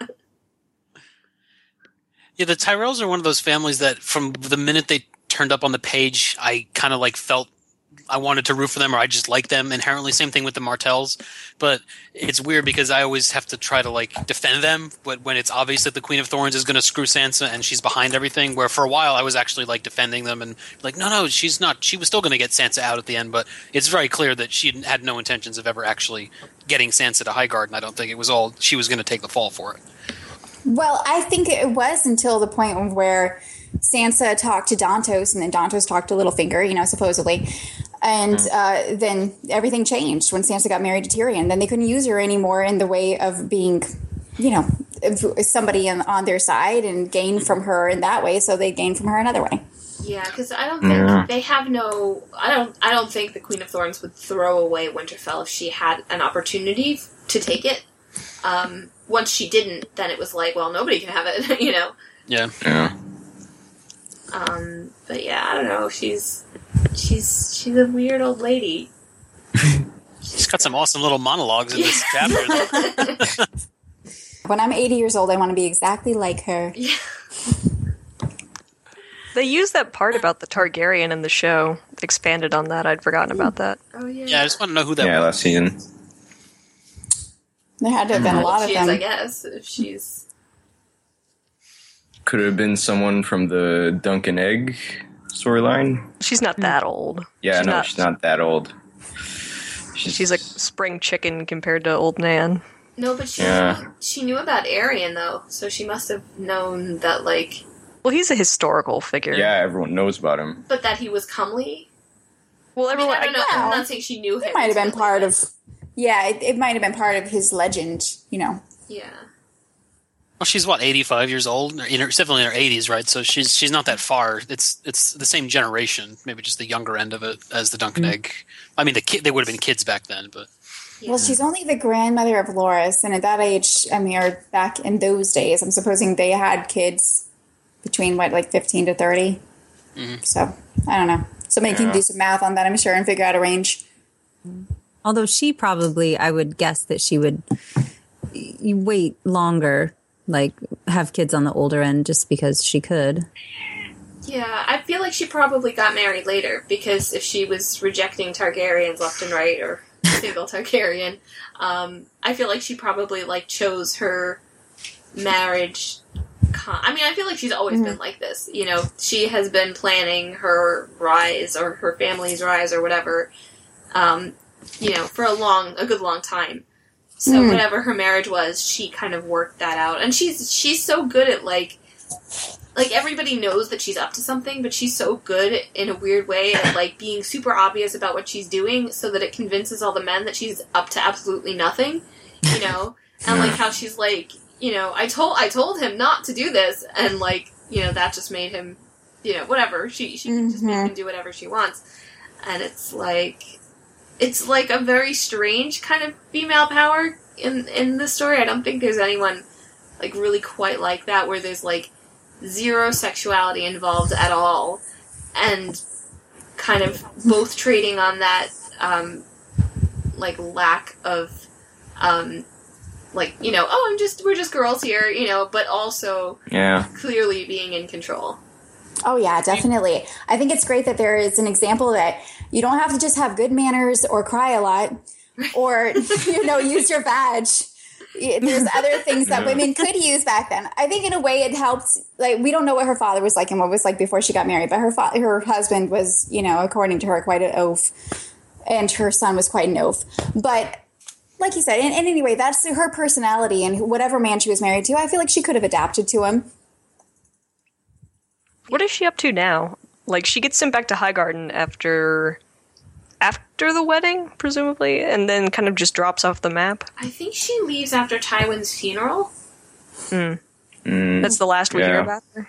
Yeah, the Tyrells are one of those families that from the minute they turned up on the page, I kind of like felt I wanted to root for them, or I just like them inherently. Same thing with the Martells, but it's weird because I always have to try to like defend them. But when it's obvious that the Queen of Thorns is going to screw Sansa and she's behind everything, where for a while I was actually like defending them and like, no, no, she's not. She was still going to get Sansa out at the end, but it's very clear that she had no intentions of ever actually getting Sansa to Highgarden. I don't think it was all she was going to take the fall for it. Well, I think it was until the point where Sansa talked to Dantos, and then Dantos talked to Littlefinger, you know, supposedly. And uh, then everything changed when Sansa got married to Tyrion. Then they couldn't use her anymore in the way of being, you know, somebody in, on their side and gain from her in that way. So they gained from her another way. Yeah, because I don't think Yeah. they have no. I don't. I don't think the Queen of Thorns would throw away Winterfell if she had an opportunity to take it. Um, once she didn't, then it was like, well, nobody can have it, you know. Yeah. Yeah. Um, but yeah, I don't know. She's she's she's a weird old lady. She's got some awesome little monologues in this chapter. When I'm eighty years old, I want to be exactly like her. Yeah. They used that part about the Targaryen in the show. Expanded on that. I'd forgotten about that. Oh yeah. Yeah, I just want to know who that Yeah, was. last season. There had to have been a lot of she is, I them. guess, if she's. Could have been someone from the Duncan Egg storyline. She's not that old. Yeah, she's no, not, she's not that old. She's, She's like spring chicken compared to old Nan. No, but she Yeah. she knew about Aerion though, so she must have known that like, Well, he's a historical figure. yeah, everyone knows about him. but that he was comely. Well, I mean, everyone. I don't know. Well, I'm not saying she knew him. It might have been intimately, part but- of. Yeah, it, it might have been part of his legend, you know. Yeah. Well, she's what, eighty-five years old? In her, definitely in her eighties, right? So she's she's not that far. It's it's the same generation, maybe just the younger end of it as the Dunk and Egg. I mean, the kid, they would have been kids back then, but Yeah. Well, she's only the grandmother of Loras, and at that age, I mean, or back in those days, I'm supposing they had kids between, what, like fifteen to thirty? Mm-hmm. So, I don't know. Somebody yeah. can do some math on that, I'm sure, and figure out a range. Although she probably, I would guess that she would you wait longer, like have kids on the older end just because she could. Yeah, I feel like she probably got married later, because if she was rejecting Targaryens left and right, or single Targaryen, um, I feel like she probably, like, chose her marriage... Con- I mean, I feel like she's always mm-hmm. been like this. You know, she has been planning her rise, or her family's rise, or whatever, um, you know, for a long, a good long time. So mm. whatever her marriage was, she kind of worked that out. And she's she's so good at, like... Like, everybody knows that she's up to something, but she's so good in a weird way at, like, being super obvious about what she's doing so that it convinces all the men that she's up to absolutely nothing, you know? And, like, how she's like, you know, I told I told him not to do this, and, like, you know, that just made him, you know, whatever. She, she mm-hmm. just makes him do whatever she wants. And it's, like, it's, like, a very strange kind of female power in, in this story. I don't think there's anyone, like, really quite like that, where there's, like, zero sexuality involved at all, and kind of both trading on that, um, like, lack of, um, like, you know, oh, I'm just, we're just girls here, you know, but also yeah. clearly being in control. Oh, yeah, definitely. I think it's great that there is an example that you don't have to just have good manners or cry a lot or, you know, use your badge. There's other things that yeah. women could use back then. I think in a way it helped. Like, we don't know what her father was like and what was like before she got married, but her fa- her husband was, you know, according to her, quite an oaf, and her son was quite an oaf. But like you said, and, and anyway, that's her personality, and whatever man she was married to, I feel like she could have adapted to him. What is she up to now? Like, she gets sent back to Highgarden after... after the wedding, presumably, and then kind of just drops off the map. I think she leaves after Tywin's funeral. Mm. Mm, That's the last we yeah. hear about her?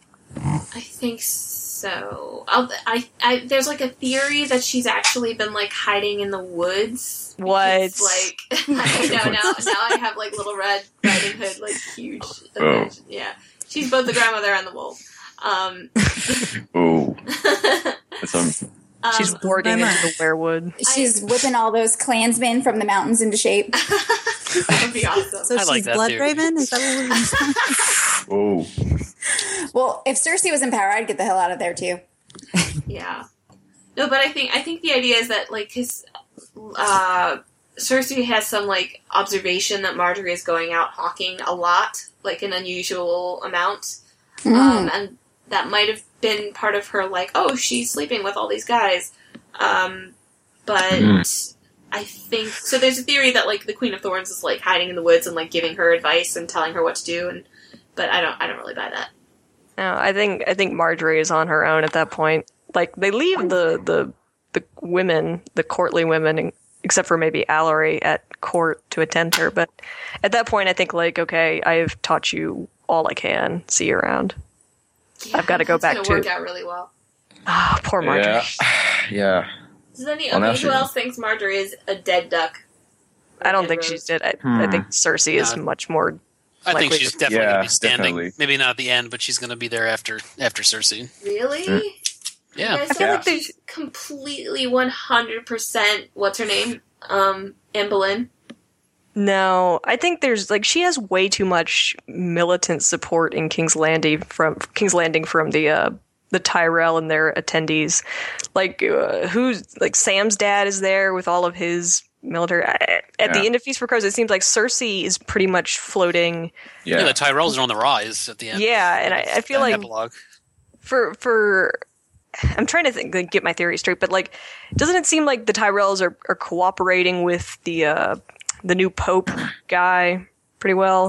I think so. I'll, I, I, there's, like, a theory that she's actually been, like, hiding in the woods. What? It's, like, I know, now, now I have, like, Little Red Riding Hood, like, huge. Oh. Yeah. She's both the grandmother and the wolf. Um. oh. That's um. She's um, boarding into the werewood. She's I, whipping all those clansmen from the mountains into shape. That would be awesome. So I she's like that Blood theory. Raven? Is that what we're Oh. Well, if Cersei was in power, I'd get the hell out of there too. Yeah. No, but I think I think the idea is that, like, his uh, Cersei has some, like, observation that Marjorie is going out hawking a lot, like an unusual amount, mm. um, and that might have been part of her, like, oh, she's sleeping with all these guys. Um, but mm. I think... So there's a theory that, like, the Queen of Thorns is, like, hiding in the woods and, like, giving her advice and telling her what to do. And But I don't I don't really buy that. No, I think I think Marjorie is on her own at that point. Like, they leave the, the, the women, the courtly women, except for maybe Allery at court to attend her. But at that point, I think, like, okay, I've taught you all I can. See you around. Yeah, I've got to go back to... It's going to work out really well. Ah, poor Marjorie. Yeah. yeah. Does any, well, okay, who else thinks Marjorie is a dead duck? I don't think she's dead. I, hmm. I think Cersei is no. much more I think she's to... definitely yeah, going to be standing. Definitely. Maybe not at the end, but she's going to be there after after Cersei. Really? Mm. Yeah. I feel yeah. like there's completely one hundred percent, what's her name? Um, Anne Boleyn. No, I think there's, like, she has way too much militant support in King's Landing from King's Landing from the uh, the Tyrell and their attendees. Like, uh, who's like Sam's dad is there with all of his military. At yeah. the end of Feast for Crows, it seems like Cersei is pretty much floating. Yeah, yeah the Tyrells are on the rise at the end. Yeah, and I, I feel like epilogue. for for. I'm trying to think, like, get my theory straight, but, like, doesn't it seem like the Tyrells are, are cooperating with the uh, the new Pope guy pretty well?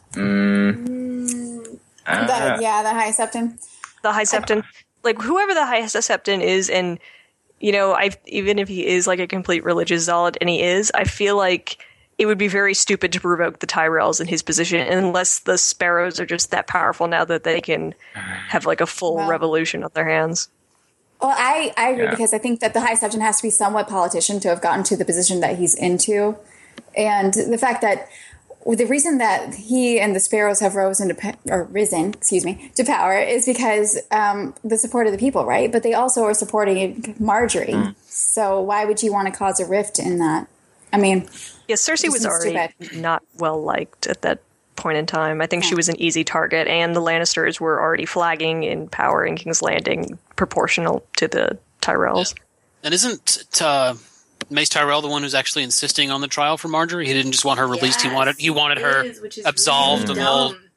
Mm. Uh. The, yeah, the High Septon. The High Septon. Like, whoever the High Septon is, and, you know, I even if he is, like, a complete religious zealot, and he is, I feel like it would be very stupid to provoke the Tyrells in his position unless the Sparrows are just that powerful now that they can have like a full Well- revolution on their hands. Well, I, I agree Yeah. because I think that the High Septon has to be somewhat politician to have gotten to the position that he's into. And the fact that the reason that he and the Sparrows have rose into pa- or risen, excuse me, to power is because um, the support of the people, right? But they also are supporting Marjorie. Mm. So why would you want to cause a rift in that? I mean, Yeah, Cersei It was seems already stupid. not well liked at that point in time. I think she Yeah. was an easy target, and the Lannisters were already flagging in power in King's Landing proportional to the Tyrells. And isn't uh, Mace Tyrell the one who's actually insisting on the trial for Marjorie? He didn't just want her released. he Yes, wanted he wanted it her is, which is absolved really of all. dumb.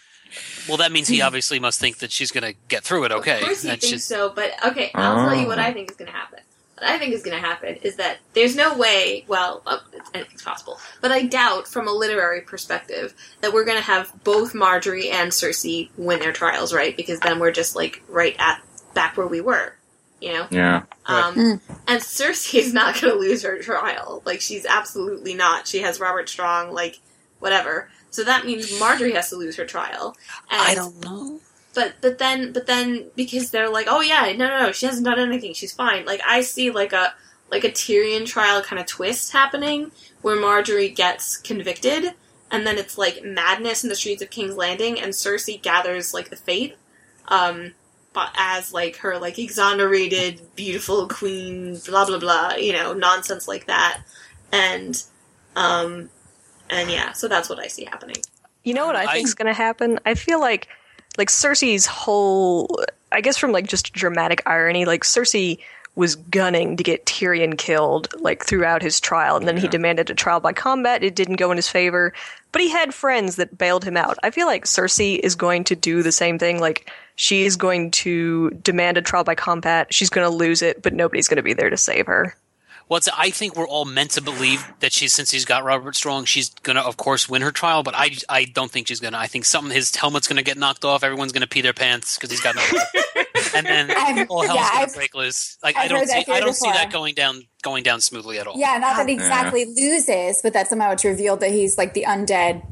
Well, that means he obviously must think that she's going to get through it. Okay, Of course you That's think just- so, but okay, I'll tell you what Oh. I think is going to happen. What I think is going to happen is that there's no way, well, uh, anything's possible, but I doubt from a literary perspective that we're going to have both Marjorie and Cersei win their trials, right? Because then we're just, like, right at back where we were, you know? Yeah. Um, Mm. And Cersei is not going to lose her trial. Like, she's absolutely not. She has Robert Strong, like, whatever. So that means Marjorie has to lose her trial. And I don't know. But but then but then because they're like, oh yeah, no no no, she hasn't done anything, she's fine. Like I see like a like a Tyrion trial kind of twist happening where Marjorie gets convicted, and then it's like madness in the streets of King's Landing, and Cersei gathers like the faith, um, but as like her like exonerated beautiful queen, blah blah blah, you know, nonsense like that, and um, and yeah, so that's what I see happening. You know what I I- think's going to happen? I feel like like Cersei's whole, I guess from like just dramatic irony, like Cersei was gunning to get Tyrion killed like throughout his trial, and then he demanded a trial by combat. It didn't go in his favor, but he had friends that bailed him out. I feel like Cersei is going to do the same thing. Like she is going to demand a trial by combat. She's going to lose it, but nobody's going to be there to save her. Well, it's, I think we're all meant to believe that she's, since she's got Robert Strong, she's going to, of course, win her trial, but I, I don't think she's going to. I think something, his helmet's going to get knocked off, everyone's going to pee their pants because he's got no and then I've- all hell's yeah, going I've- to break loose. Like, I've I don't heard that see, I theory don't see before. that going down, going down smoothly at all. yeah, not that he exactly loses, but that somehow it's revealed that he's like the undead.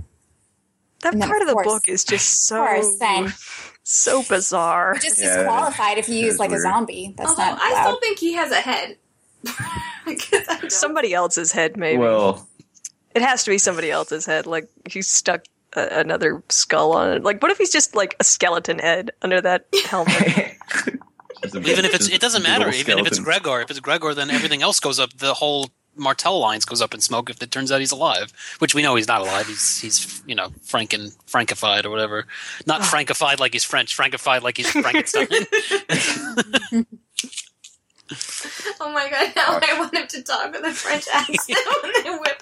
That And then, part of of the course- book is just so Of course, then so bizarre. you're just Yeah, disqualified if you that use is like weird. a zombie. That's Although not I allowed. still think he has a head. Because I don't- Somebody else's head, maybe. Well, It has to be somebody else's head. Like he's stuck a- another skull on it. Like what if he's just like a skeleton head under that helmet? Even if it's, it doesn't matter. Even if it's Gregor, if it's Gregor, then everything else goes up. The whole Martell lines goes up in smoke if it turns out he's alive, which we know he's not alive. He's he's you know Franken Frankified or whatever. Not Frankified like he's French. Frankified like he's Frankenstein. Oh my god, now I want him to talk with a French accent when they whip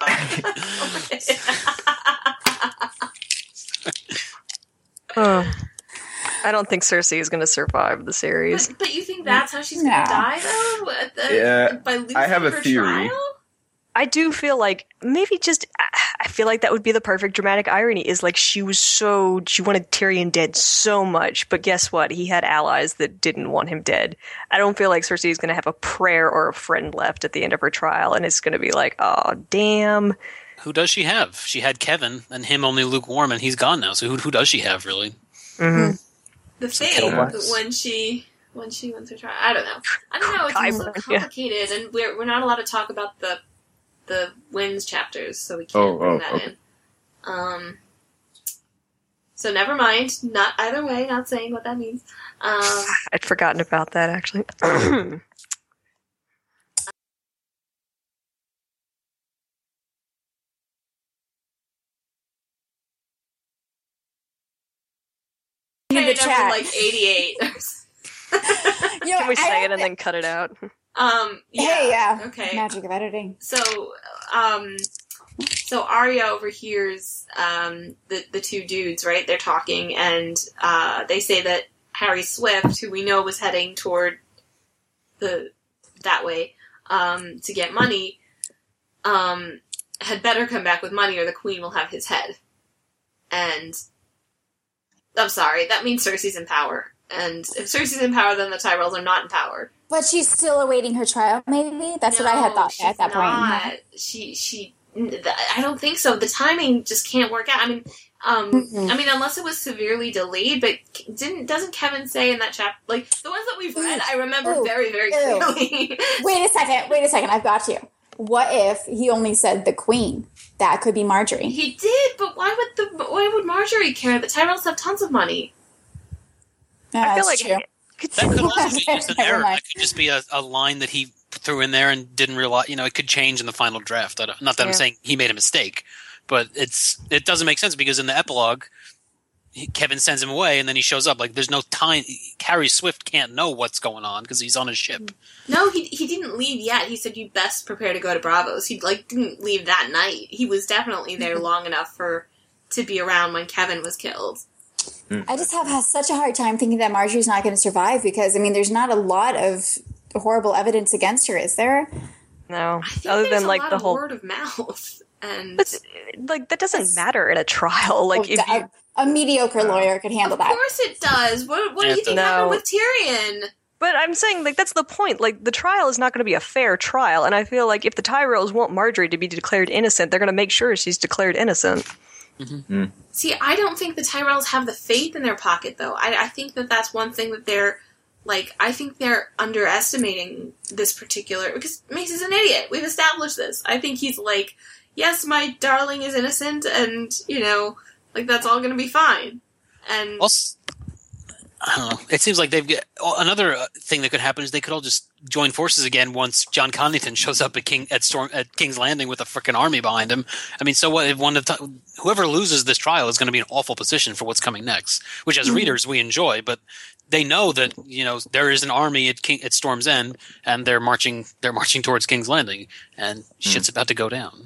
up. Oh. I don't think Cersei is going to survive the series. But, but you think that's how she's going No. to die, though? At the- Yeah, by losing I have a her theory. trial? I do feel like maybe just I feel like that would be the perfect dramatic irony is like she was so she wanted Tyrion dead so much, but guess what? He had allies that didn't want him dead. I don't feel like Cersei is going to have a prayer or a friend left at the end of her trial, and it's going to be like, oh damn. Who does she have? She had Kevin, and him only lukewarm, and he's gone now. So who who does she have really? Mm-hmm. The Some thing kettle blacks. when she when she went through trial, I don't know. I don't know. It's I- so yeah. complicated, and we're we're not allowed to talk about the the wins chapters, so we can't Oh, bring oh, that okay. in. Um. So never mind. Not either way. Not saying what that means. Um. I'd forgotten about that actually. In the number chat. like eighty-eight. You know, Can we I say don't it and thi- then cut it out? um. Yeah. Hey, yeah. Okay. Magic of editing. So, um, so Arya overhears um, the the two dudes, right? They're talking, and uh, they say that Harry Swift, who we know was heading toward the that way um, to get money, um, had better come back with money, or the Queen will have his head. And I'm sorry, that means Cersei's in power. And if Cersei's in power, then the Tyrells are not in power. But she's still awaiting her trial, maybe? That's what I had No, thought she's at that not. point. She she I don't think so. The timing just can't work out. I mean, um, mm-hmm. I mean, unless it was severely delayed. But didn't doesn't Kevin say in that chapter, like the ones that we've read, I remember Ooh. very very Ooh. clearly. Wait a second. Wait a second. I've got you. What if he only said the queen? That could be Marjorie. He did, but why would the why would Marjorie care? The Tyrells have tons of money. No, I feel like true. That could also be just an error. That could just be a, a line that he threw in there and didn't realize. You know, it could change in the final draft. I don't, not that yeah. I'm saying he made a mistake, but it's it doesn't make sense because in the epilogue, he, Kevin sends him away and then he shows up. Like there's no time. Carrie Swift can't know what's going on because he's on his ship. No, he he didn't leave yet. He said you best prepare to go to Bravos. He like didn't leave that night. He was definitely there long enough for to be around when Kevin was killed. I just have, have such a hard time thinking that Marjorie's not going to survive because, I mean, there's not a lot of horrible evidence against her, is there? No. I think Other there's than, a like, lot the of whole word of mouth. And but, like, that doesn't matter in a trial. Like, oh, if a, you... a mediocre lawyer could handle of that. Of course it does. What, what do you think no. happened with Tyrion? But I'm saying, like, that's the point. Like, the trial is not going to be a fair trial, and I feel like if the Tyrells want Marjorie to be declared innocent, they're going to make sure she's declared innocent. Mm-hmm. Mm. See, I don't think the Tyrells have the faith in their pocket, though. I, I think that that's one thing that they're, like, I think they're underestimating this particular, because Mace is an idiot. We've established this. I think he's like, yes, my darling is innocent, and, you know, like, that's all going to be fine. And also, I don't know. It seems like they've got another thing that could happen is they could all just join forces again once John Connington shows up at King at Storm at King's Landing with a freaking army behind him. I mean, so what if one of the, whoever loses this trial is going to be in awful position for what's coming next, which as readers we enjoy, but they know that, you know, there is an army at King at Storm's End and they're marching they're marching towards King's Landing and shit's about to go down.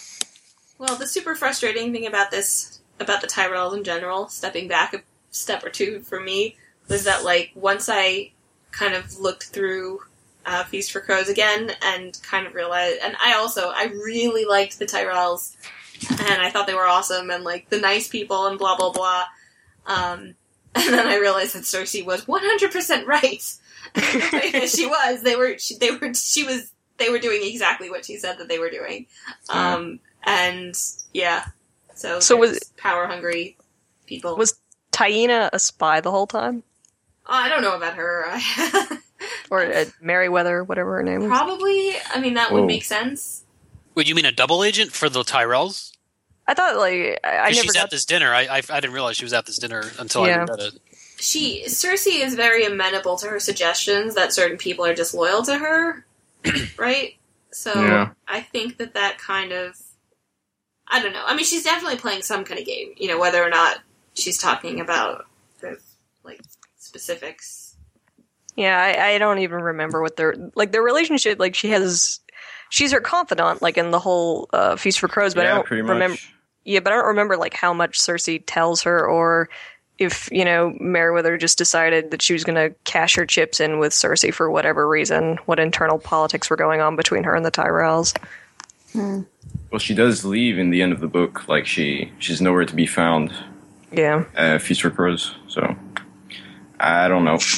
Well, the super frustrating thing about this about the Tyrells in general, stepping back a step or two for me, was that, like, once I kind of looked through uh, Feast for Crows again and kind of realized, and I also, I really liked the Tyrells, and I thought they were awesome, and, like, the nice people, and blah, blah, blah. Um, and then I realized that Cersei was one hundred percent right. She was. They were, she, they were, she was, they were doing exactly what she said that they were doing. Um, and, yeah. So, so was power-hungry people. Was Taina a spy the whole time? I don't know about her. Or uh, Merryweather, whatever her name was. Probably. I mean, that would Whoa. make sense. Wait, you mean a double agent for the Tyrells? I thought, like, I, I never she's got... at this dinner. I, I I didn't realize she was at this dinner until yeah. I read it. She, Cersei is very amenable to her suggestions that certain people are disloyal to her, right? So, yeah. I think that that kind of... I don't know. I mean, she's definitely playing some kind of game, you know, whether or not she's talking about, the, like, specifics. Yeah, I, I don't even remember what their like their relationship. Like she has, she's her confidant, like in the whole uh, Feast for Crows. But yeah, I don't pretty remember. much. Yeah, but I don't remember like how much Cersei tells her, or if you know Merryweather just decided that she was going to cash her chips in with Cersei for whatever reason. What internal politics were going on between her and the Tyrells? Hmm. Well, she does leave in the end of the book. Like she, she's nowhere to be found. Yeah. Uh, Feast for Crows. So I don't know.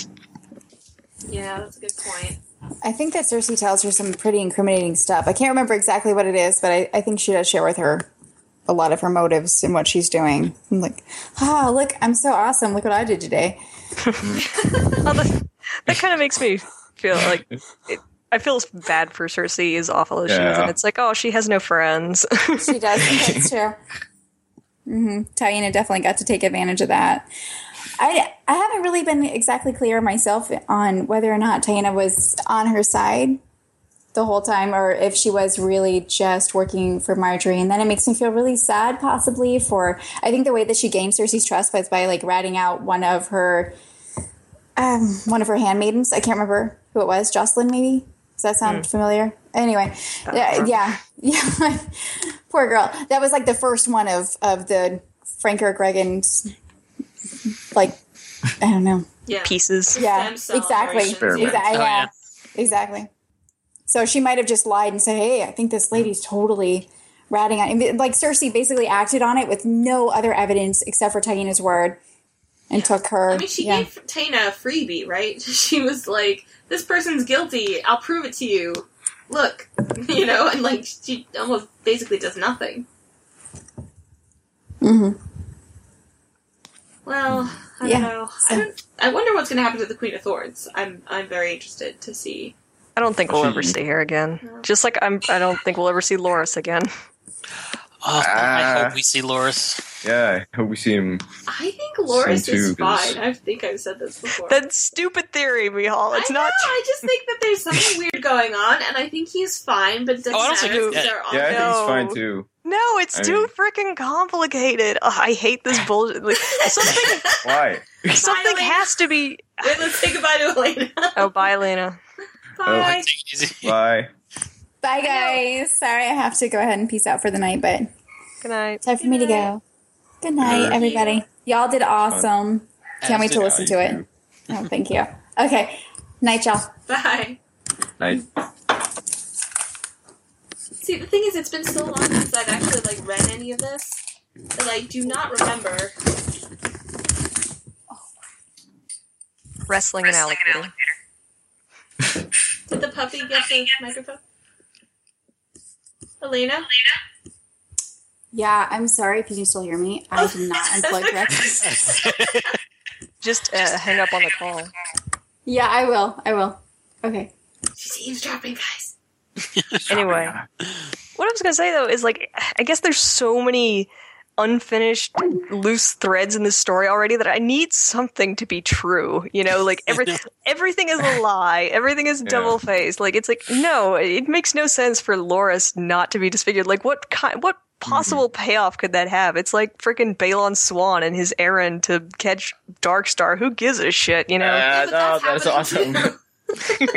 Yeah, that's a good point. I think that Cersei tells her some pretty incriminating stuff. I can't remember exactly what it is, but I, I think she does share with her a lot of her motives in what she's doing. I'm like, oh, look, I'm so awesome. Look what I did today. Oh, that, that kind of makes me feel like it, I feel bad for Cersei, as awful as yeah. she is. And it's like, oh, she has no friends. She does. That's true. Mm-hmm. Taina definitely got to take advantage of that. I, I haven't really been exactly clear myself on whether or not Taina was on her side the whole time or if she was really just working for Marjorie. And then it makes me feel really sad, possibly, for... I think the way that she gained Cersei's trust was by, like, ratting out one of her um, one of her handmaidens. I can't remember who it was. Jocelyn, maybe? Does that sound mm. familiar? Anyway, yeah, yeah. yeah. Poor girl. That was, like, the first one of, of the Frank Eric Reagan's... like, I don't know. Yeah. Pieces. Yeah, exactly. Exactly. Oh, yeah. yeah. Exactly. So she might have just lied and said, hey, I think this lady's totally ratting on it. Like, Cersei basically acted on it with no other evidence except for Taina's word and yeah. took her. I mean, she yeah. gave Taina a freebie, right? She was like, this person's guilty. I'll prove it to you. look, you know, and like she almost basically does nothing. Mm-hmm. Well, I Yeah, don't know. so- I don't. I wonder what's going to happen to the Queen of Thorns. I'm I'm very interested to see. I don't think we'll ever see her again. Just like I'm, I don't think we'll ever see Loras again. Oh, I Ah. hope we see Loras. Yeah, I hope we see him. I think Loras Scene is two, 'cause- fine. I think I've said this before. That's stupid theory, Mihal. It's I not. know, I just think that there's something weird going on, and I think he's fine, but it doesn't Oh, I don't matter think because he's they're all Yeah, I think No. he's fine too. No, it's I too mean- freaking complicated. Ugh, I hate this bullshit. Like, something, Why? something Elena. has to be. Wait, let's say goodbye to Elena. Oh, bye, Lena. Bye. Take it easy. Bye. Bye, guys. Sorry, I have to go ahead and peace out for the night, but Good night. time for me to go. Good night, Good. everybody. Y'all did awesome. Can't As wait to did listen I, to it. too. Oh, thank you. Okay. Night, y'all. Bye. Night. See, the thing is, it's been so long since I've actually like read any of this that I do not remember. Wrestling, and alligator. Did the puppy get the microphone? Elena? Yeah, I'm sorry if you can still hear me. I did not unplug correctly. Just uh, hang up on the call. Yeah, I will. I will. Okay. She's eavesdropping, guys. Anyway, what I was gonna say though is like, I guess there's so many unfinished loose threads in this story already that I need something to be true. You know, like every everything is a lie, everything is Yeah. double faced. Like it's like no, it makes no sense for Loras not to be disfigured. Like what kind, what possible payoff could that have? It's like freaking Balon Swan and his errand to catch Darkstar. Who gives a shit? You know. Yeah, Uh, but no, that's that's happening awesome. too.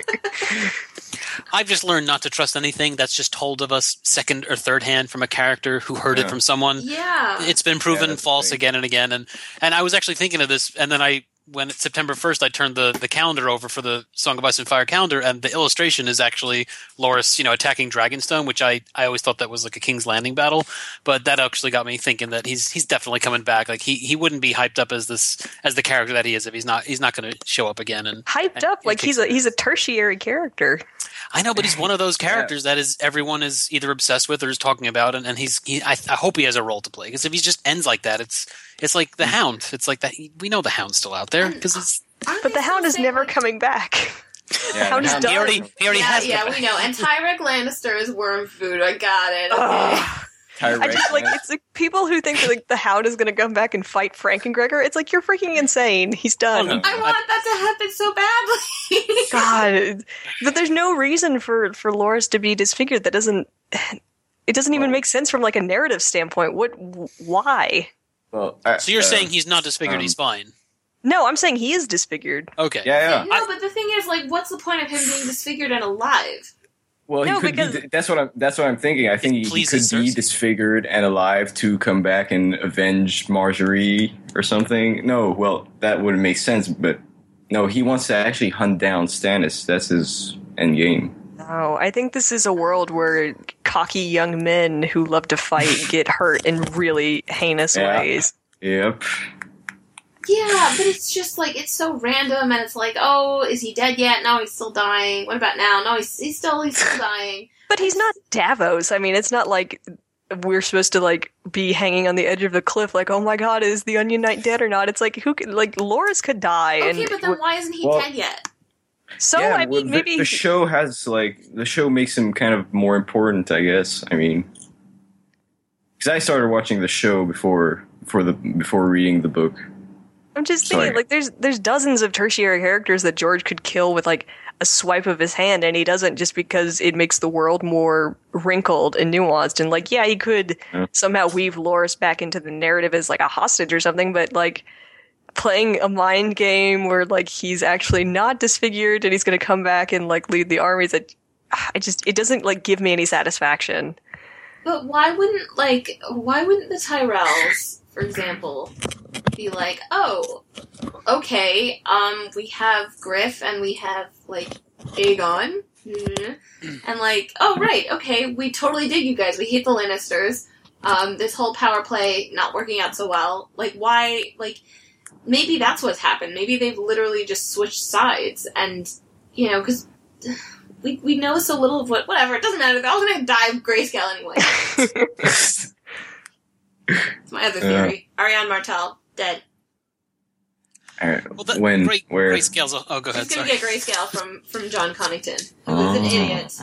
I've just learned not to trust anything that's just told of us second or third hand from a character who heard Yeah. it from someone. Yeah. It's been proven that's the false thing. again and again, and and I was actually thinking of this, and then I when it's September first, I turned the, the calendar over for the Song of Ice and Fire calendar, and the illustration is actually Loras, you know, attacking Dragonstone, which I, I always thought that was like a King's Landing battle, but that actually got me thinking that he's he's definitely coming back. Like he, he wouldn't be hyped up as this as the character that he is if he's not he's not going to show up again. And Hyped and- up and like kick he's a some he's a ass. tertiary character. I know, but he's one of those characters that is everyone is either obsessed with or is talking about, and, and he's he, I, I hope he has a role to play, because if he just ends like that, it's it's like the Hound. It's like that we know the Hound's still out there because it's Aren't But they the Hound still is saying, never like- coming back. Yeah, Hound the is Hound- done. he already he already Yeah, has yeah, the we know. And Tyrek Lannister is worm food. I got it. Okay. Ugh. Tyrek I just like Lannister. it's like people who think that, like the Hound is going to come back and fight Frankengregor. It's like you're freaking insane. He's done. Oh, no. I want that to happen so badly. God, but there's no reason for for Loras to be disfigured. That doesn't. It doesn't even make sense from like a narrative standpoint. What? Why? Well, I- So you're uh, saying he's not disfigured, um, he's fine. No, I'm saying he is disfigured. Okay. Yeah, yeah. No, but the thing is, like, what's the point of him being disfigured and alive? Well, No, he could because- be. That's what I'm. That's what I'm thinking. I think he, he could pleases be Cersei. disfigured and alive to come back and avenge Marjorie or something. No, well, that wouldn't make sense. But no, he wants to actually hunt down Stannis. That's his end game. No, I think this is a world where cocky young men who love to fight get hurt in really heinous Yeah. ways. Yep. Yeah, but it's just like it's so random, and it's like, oh, is he dead yet? No, he's still dying. What about now? No, he's, he's still he's still dying. But he's not Davos. I mean, it's not like we're supposed to like be hanging on the edge of the cliff, like, oh my god, is the Onion Knight dead or not? It's like who could like Loras could die, Okay, and but then why isn't he Well- dead yet? so yeah, I well, mean, the- maybe the, show has like the show makes him kind of more important, I guess. I mean, because I started watching the show before before the before reading the book. I'm just Sorry. thinking, like, there's there's dozens of tertiary characters that George could kill with like a swipe of his hand, and he doesn't, just because it makes the world more wrinkled and nuanced. And like, yeah, he could Yeah. somehow weave Loras back into the narrative as like a hostage or something, but like playing a mind game where like he's actually not disfigured and he's going to come back and like lead the armies. That I just it doesn't like give me any satisfaction. But why wouldn't like why wouldn't the Tyrells, for example, be like, oh, okay, um, we have Griff and we have like Aegon, mhm, and like, oh right, okay, we totally dig you guys. We hate the Lannisters. Um, this whole power play not working out so well. Like, why? Like, maybe that's what's happened. Maybe they've literally just switched sides, and you know, because we we know so little of what. Whatever, it doesn't matter. They're all gonna die of grayscale anyway. It's my other theory. Uh, Ariane Martell dead. All right. Well, the, when gray, where grayscale's. Oh, go ahead. He's gonna sorry. get grayscale from from John Connington, who was an idiot.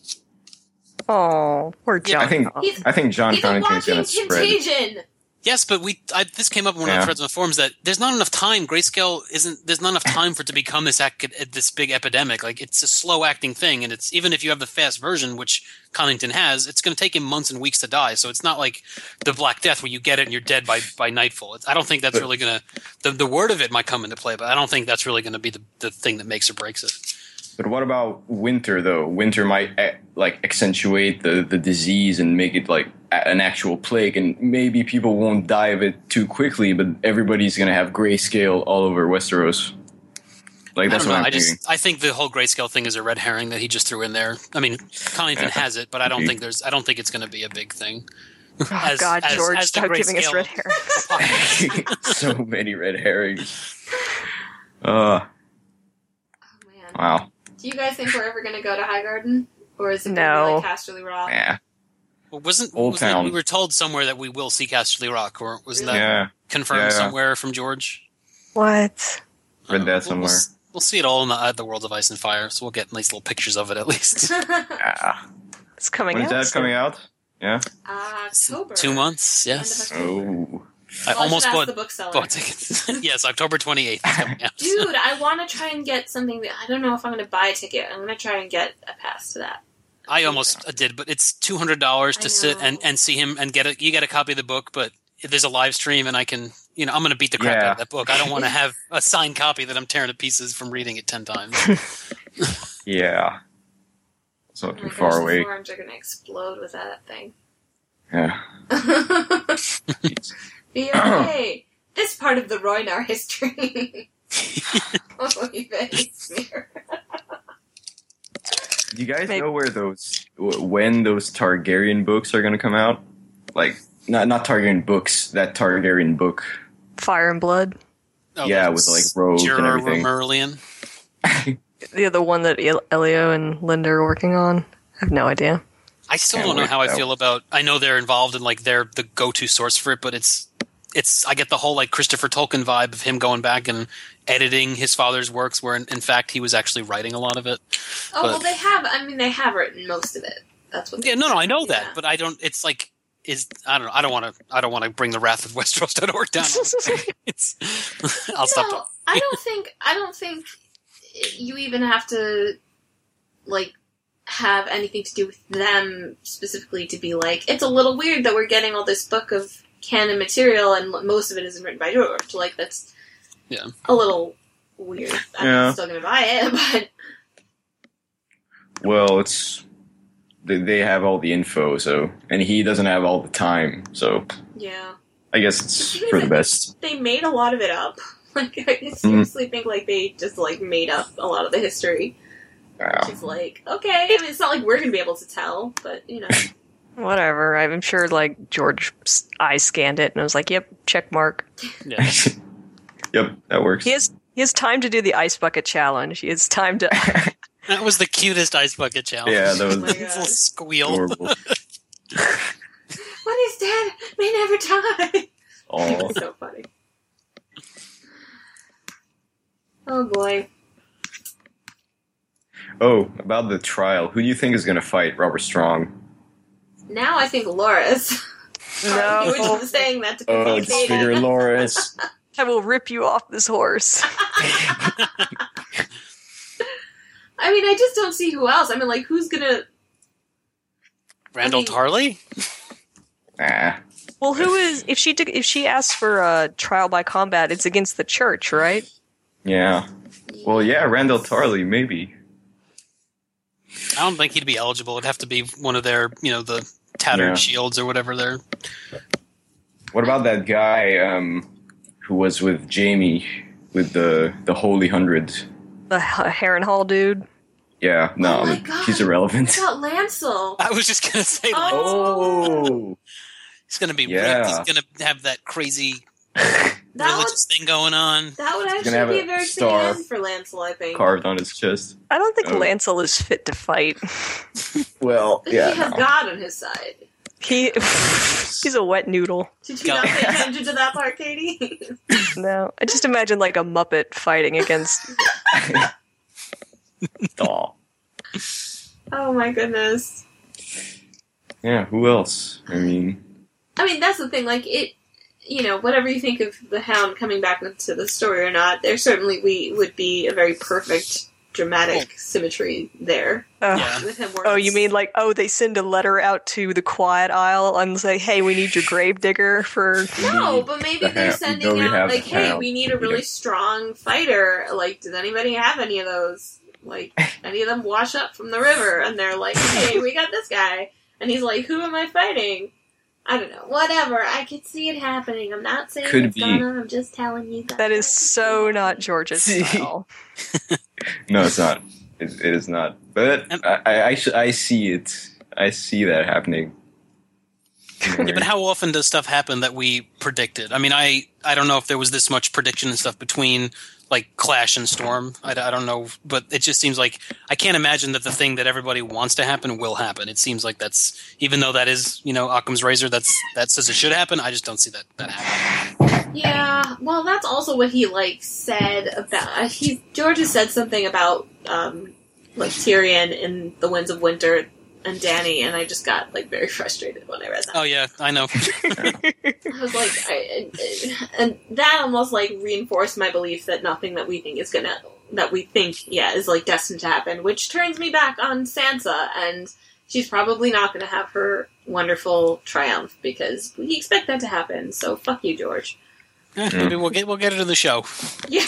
Oh, poor John. I think He's- I think John He's a Connington's walking gonna spread. contagion. Yes, but we I, this came up in one of Yeah. the threads on the forums that there's not enough time. Grayscale isn't. There's not enough time for it to become this ac- this big epidemic. Like it's a slow acting thing, and it's even if you have the fast version, which Connington has, it's going to take him months and weeks to die. So it's not like the Black Death where you get it and you're dead by by nightfall. It's, I don't think that's But- really going to. The the word of it might come into play, but I don't think that's really going to be the the thing that makes or breaks it. But what about winter though? Winter might uh, like accentuate the, the disease and make it like a- an actual plague, and maybe people won't die of it too quickly. But everybody's gonna have grayscale all over Westeros. Like that's I don't what know. I'm I thinking. just I think the whole grayscale thing is a red herring that he just threw in there. I mean, Connington has it, but I don't think there's I don't think it's going to be a big thing. Oh, As- God, as- George, as the stop giving us grayscale- red hair. So many red herrings. Uh, Oh man. wow. Do you guys think we're ever gonna go to Highgarden, or is it No. gonna be like Casterly Rock? Yeah. Well, wasn't Old wasn't it- Town. we were told somewhere that we will see Casterly Rock, or wasn't that Yeah. confirmed Yeah. somewhere from George? What? Read Uh, that we'll- somewhere. We'll, s- we'll see it all in the, at the World of Ice and Fire, so we'll get nice little pictures of it at least. Yeah. It's coming When is out. that soon. coming out? Yeah. October. Two months, End of yes. October. Oh. I Well, I almost should ask bought, the bookseller. bought tickets. Yes, October twenty-eighth is coming out. Dude, I want to try and get something that I don't know if I'm going to buy a ticket. I'm going to try and get a pass to that. I almost did, but it's two hundred dollars I to sit and, know. and see him and get a. You get a copy of the book, but if there's a live stream and I can, you know, I'm going to beat the crap Yeah. out of that book. I don't want to have a signed copy that I'm tearing to pieces from reading it ten times. Yeah. It's Oh not my too gosh, far the away. forums are going to explode with that thing. Yeah. Be okay. This part of the Roynar history. Oh, you face smear. Do you guys Maybe. know where those wh- when those Targaryen books are going to come out? Like not not Targaryen books, that Targaryen book. Fire and Blood. Oh, Yeah, that's with, like, robes and Jorah everything. Romerlian. The other one that El- Elio and Linda are working on. I have no idea. I still Can't don't know wait how I for that feel about. I know they're involved in like they're the go-to source for it, but it's it's. I get the whole like Christopher Tolkien vibe of him going back and editing his father's works, where in, in fact he was actually writing a lot of it. Oh, But- well, they have. I mean, they have written most of it. That's what. Yeah, no, no, I know that, Yeah. but I don't. It's like is I don't know. I don't want to. I don't want to bring the wrath of Westeros dot org down. It's. I'll stop No, talking. I don't think. I don't think you even have to like have anything to do with them specifically to be like. It's a little weird that we're getting all this book of canon material and most of it isn't written by George. Like that's Yeah. a little weird. I'm Yeah. still gonna buy it, but Well, it's they, they have all the info, so and he doesn't have all the time, so yeah, I guess The it's thing is for the that best. they made a lot of it up. Like I Mm-hmm. seriously think like they just like made up a lot of the history. Wow. Which is like okay. I mean, it's not like we're gonna be able to tell, but you know. Whatever. I'm sure like George s- eye scanned it and was like, "Yep, check mark." Yeah. Yep, that works. He has he has time to do the ice bucket challenge. He has time to. That was the cutest ice bucket challenge. Yeah, that was Oh my His little God. squeal. adorable. What is dead may never die. Aw. It's so funny. Oh boy. Oh, about the trial. Who do you think is going to fight Robert Strong? Now I think Loris. No. You were just saying that to Oh, confuse just Hayden. figure Loris. I will rip you off this horse. I mean, I just don't see who else. I mean, like, who's gonna... Randall I mean- Tarley? Ah. Well, who is if she did, if she asks for a trial by combat, it's against the church, right? Yeah. Well, yeah, Randall Tarley, maybe. I don't think he'd be eligible. It'd have to be one of their, you know, the tattered Yeah. shields or whatever they're. What about that guy um, who was with Jamie with the the Holy Hundred? The H- Harrenhal dude. Yeah, no, Oh my but God. he's irrelevant. I got Lancel. I was just gonna say, Oh. like, Oh, he's gonna be Yeah. ripped. He's gonna have that crazy That religious thing going on. That would He's gonna have actually be a a very star fitting end for Lancel, I think. carved on his chest. I don't think Oh. Lancel is fit to fight. Well, He yeah. has no. God on his side. He he's a wet noodle. Did you not pay attention to that part, Katie? No, I just imagine like a Muppet fighting against. Aw. Oh my goodness. Yeah, who else? I mean, I mean, that's the thing, like, it, you know, whatever you think of the Hound coming back into the story or not, there certainly we would be a very perfect dramatic symmetry there. Uh, Yeah. With him Oh, you mean like, oh, they send a letter out to the Quiet Isle and say, hey, we need your gravedigger for. No, but maybe The they're Hound- sending no, we out, have like, the hey, Hound. we need a really Yeah. strong fighter. Like, does anybody have any of those? Like, any of them wash up from the river? And they're like, hey, we got this guy. And he's like, who am I fighting? I don't know. Whatever. I could see it happening. I'm not saying Could it's be. gonna. I'm just telling you guys. That is so not George's style. no, it's not. It, it is not. But I, I, I, sh- I see it. I see that happening. Yeah, but how often does stuff happen that we predicted? I mean, I, I don't know if there was this much prediction and stuff between like Clash and Storm. I, I don't know, but it just seems like I can't imagine that the thing that everybody wants to happen will happen. It seems like that's, even though that is, you know, Occam's razor, that's that says it should happen. I just don't see that that happening. Yeah, well, that's also what he like said about. Uh, he George has said something about um, like Tyrion in The Winds of Winter and Dany, and I just got like very frustrated when I read that. Oh yeah, I know. I was like, I, and that almost like reinforced my belief that nothing that we think is gonna, that we think, yeah, is like destined to happen, which turns me back on Sansa, and she's probably not gonna have her wonderful triumph because we expect that to happen. So fuck you, George. Eh, maybe we'll get we'll get her to the show. Yeah.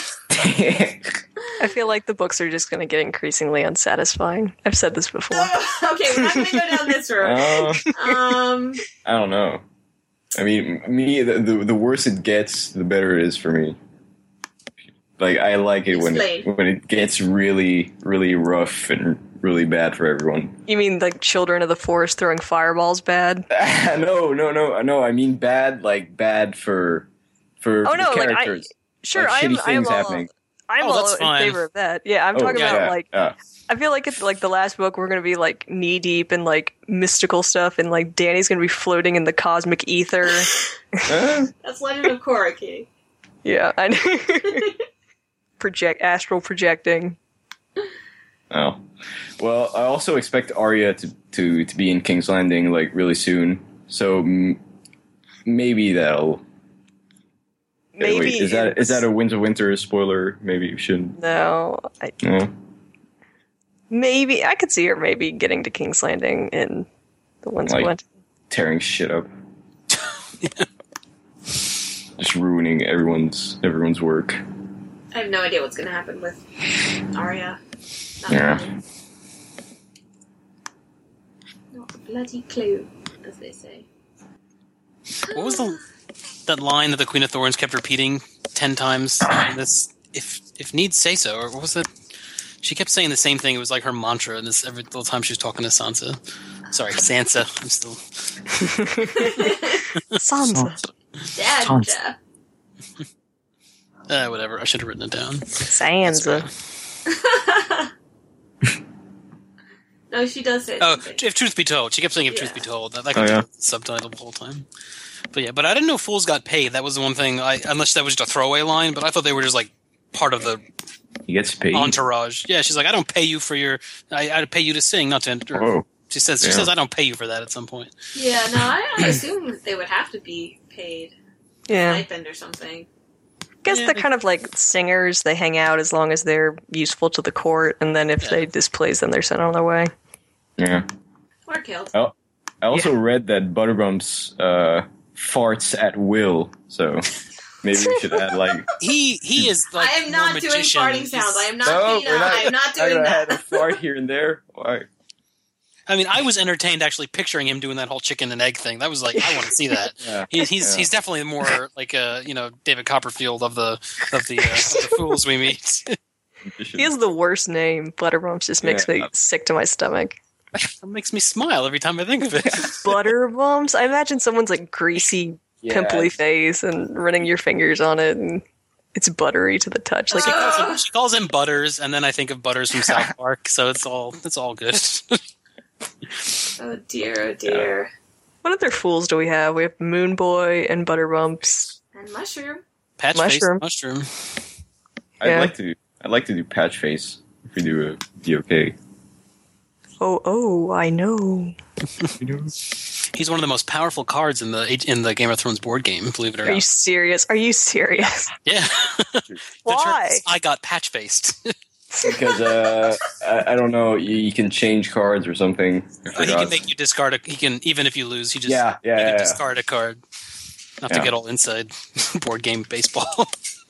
I feel like the books are just going to get increasingly unsatisfying. I've said this before. Okay, we're not gonna go down this road. Uh, Um, I don't know. I mean, me, the, the the worse it gets, the better it is for me. Like, I like it when it, Explain. when it gets really, really rough and really bad for everyone. You mean like Children of the Forest throwing fireballs bad? no, no, no, no. I mean bad, like bad for for, Oh, for no, the like, I- characters. Sure, like, I'm, shitty things I'm all, happening. I'm Oh, all that's in fine. favor of that. Yeah, I'm Oh, talking yeah, about yeah, like yeah. I feel like it's like the last book we're going to be like knee deep in like mystical stuff, and like Danny's going to be floating in the cosmic ether. Uh, that's Legend of Korra, Katie. Yeah, I know. Project astral projecting. oh, well, I also expect Arya to, to, to be in King's Landing like really soon. So m- maybe that'll. Maybe Wait, is that is it's- that a Winds of Winter spoiler? Maybe you shouldn't. No, I, No. maybe I could see her maybe getting to King's Landing in the Winds of Like- Winter. Tearing shit up. Just ruining everyone's everyone's work. I have no idea what's gonna happen with Arya. Not Yeah. really. Not a bloody clue, as they say. What was the that line that the Queen of Thorns kept repeating ten times? in this, if if needs say so, or what was it? She kept saying the same thing. It was like her mantra, and this every little time she was talking to Sansa. Sorry, Sansa. I'm still Sansa. Dad. uh, whatever. I should have written it down. Sansa. No, she does say Oh, something. if truth be told, she kept saying "if truth be Yeah. told." That, that Oh, could yeah. be the subtitle the whole time. But yeah, but I didn't know fools got paid. That was the one thing. I unless that was just a throwaway line, but I thought they were just like part of the He gets paid. entourage. Yeah, she's like, I don't pay you for your. I, I pay you to sing, not to. Or, Oh. She says, she Yeah. says, I don't pay you for that at some point. Yeah, no, I, I assume that they would have to be paid Yeah. stipend or something. I guess Yeah, they're they- kind of like singers. They hang out as long as they're useful to the court, and then if Yeah. they displease them, they're sent on their way. Yeah. Or killed. Oh, I also read that Butterbumps uh, farts at will, so maybe we should add like. He he is like I am more not doing magician. farting He's- sounds. I am not. No, Peter. we're not. I am not I'm doing gonna add a that. fart here and there. Why? I mean, I was entertained actually picturing him doing that whole chicken and egg thing. That was like, I want to see that. Yeah. He, he's Yeah. he's definitely more like a you know David Copperfield of the of the, uh, of the fools we meet. He has the worst name. Butterbumps just makes Yeah. me sick to my stomach. It makes me smile every time I think of it. Butterbumps? I imagine someone's like greasy Yeah, pimply it's- face and running your fingers on it, and it's buttery to the touch. Like She calls, him, she calls him Butters, and then I think of Butters from South Park, so it's all it's all good. Oh dear, oh dear. what other fools do we have? We have Moon Boy and Butterbumps. And Mushroom. Patch Mushroom. face mushroom. I'd Yeah. like to. I'd like to do Patch Face if we do a D O K. Oh, oh, I know. He's one of the most powerful cards in the in the Game of Thrones board game. Believe it or Are you not. serious? Are you serious? Yeah. Why? The term is, I got patch faced. Because uh, I, I don't know, you, you can change cards or something. I he forgot. can make you discard a. He can even if you lose, he just Yeah, yeah, he can yeah, yeah. discard a card. Not to Yeah. get all inside board game baseball.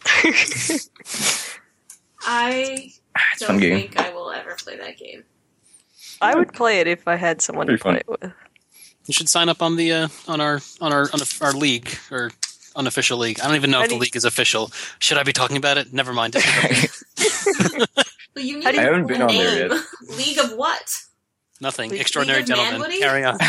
I It's a don't fun game. think I will ever play that game. I would play it if I had someone Pretty to play fun. it with. You should sign up on the uh, on our on our on our league or unofficial league. I don't even know How if do the you- league is official. Should I be talking about it? Never mind. Well, you need I a haven't been on there name. League of what? Nothing. League- Extraordinary League of gentlemen. Manwoody? Carry on.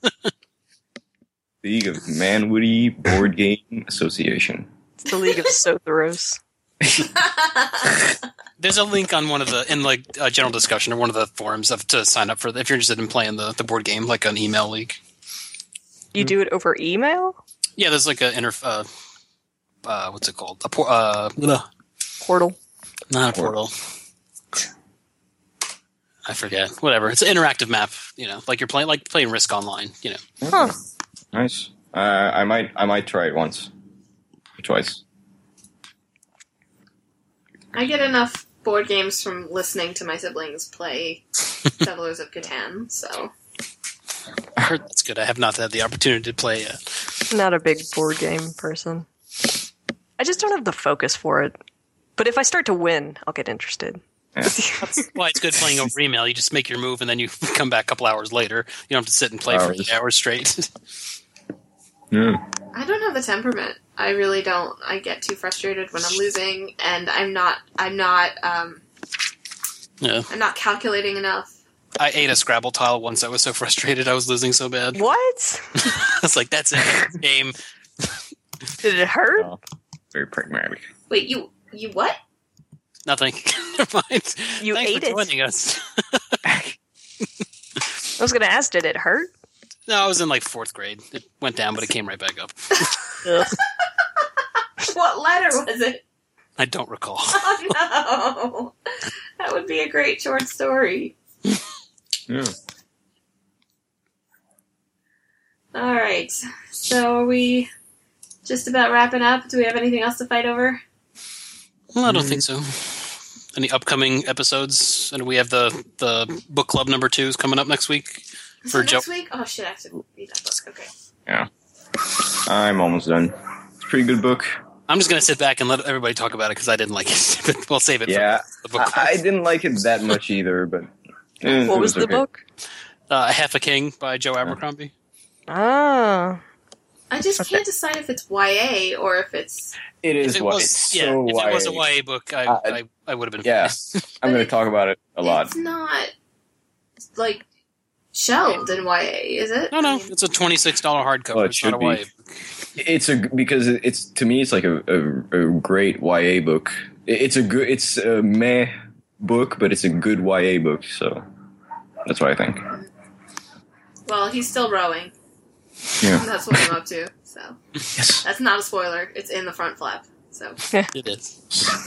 League of Manwoody Board Game Association. It's the League of Sothoros. There's a link on one of the in like a general discussion or one of the forums of to sign up for if you're interested in playing the, the board game, like an email league. You do it over email? Yeah, there's like a inter uh, uh what's it called? A por- uh ugh, Portal. not a portal. I forget. Whatever. It's an interactive map, you know, like you're playing like playing Risk Online, you know. Huh. Nice. Uh, I might I might try it once. Or twice. I get enough board games from listening to my siblings play Settlers of Catan, so I heard that's good. I have not had the opportunity to play yet. Not a big board game person. I just don't have the focus for it. But if I start to win, I'll get interested. That's why it's good playing over email. You just make your move and then you come back a couple hours later. You don't have to sit and play for Hours. eight hours straight. Yeah. I don't have the temperament. I really don't. I get too frustrated when I'm losing, and I'm not. I'm not. Um, Yeah. I'm not calculating enough. I ate a Scrabble tile once. I was so frustrated. I was losing so bad. What? I was like, that's it. Game. Did it hurt? Oh, very pragmatic. Wait, you you what? Nothing. Never mind. You Thanks ate for it? joining us. I was going to ask, did it hurt? No, I was in like fourth grade. It went down, but it came right back up. Ugh. What letter was it? I don't recall. Oh no, that would be a great short story. Yeah. All right, so are we just about wrapping up? Do we have anything else to fight over? Well, I don't think so. Any upcoming episodes? And we have the the book club number two is coming up next week. Is For it next Joe- week? Oh shit, I have to read that book. Okay. Yeah. I'm almost done. It's a pretty good book. I'm just going to sit back and let everybody talk about it because I didn't like it. But we'll save it Yeah. for the book club. I, I didn't like it that much either, but eh, What it was the okay. book? Uh, Half a King by Joe Abercrombie. Ah. I just can't decide if it's Y A or if it's. It is If it what was, it's yeah, so if it was a Y A. Y A book, I, Uh, I, I would have been. Yeah. fine. I'm going to talk about it a lot. It's not like shelved in Y A, is it? No, no, I mean, it's a twenty-six dollars hardcover. Well, it it's not a should be. Y A book. It's a because it's to me it's like a, a, a great Y A book. It- It's a good it's a meh book, but it's a good Y A book. So that's what I think. well, he's still rowing. Yeah. That's what I'm up to. So Yes. that's not a spoiler. It's in the front flap. So. It is.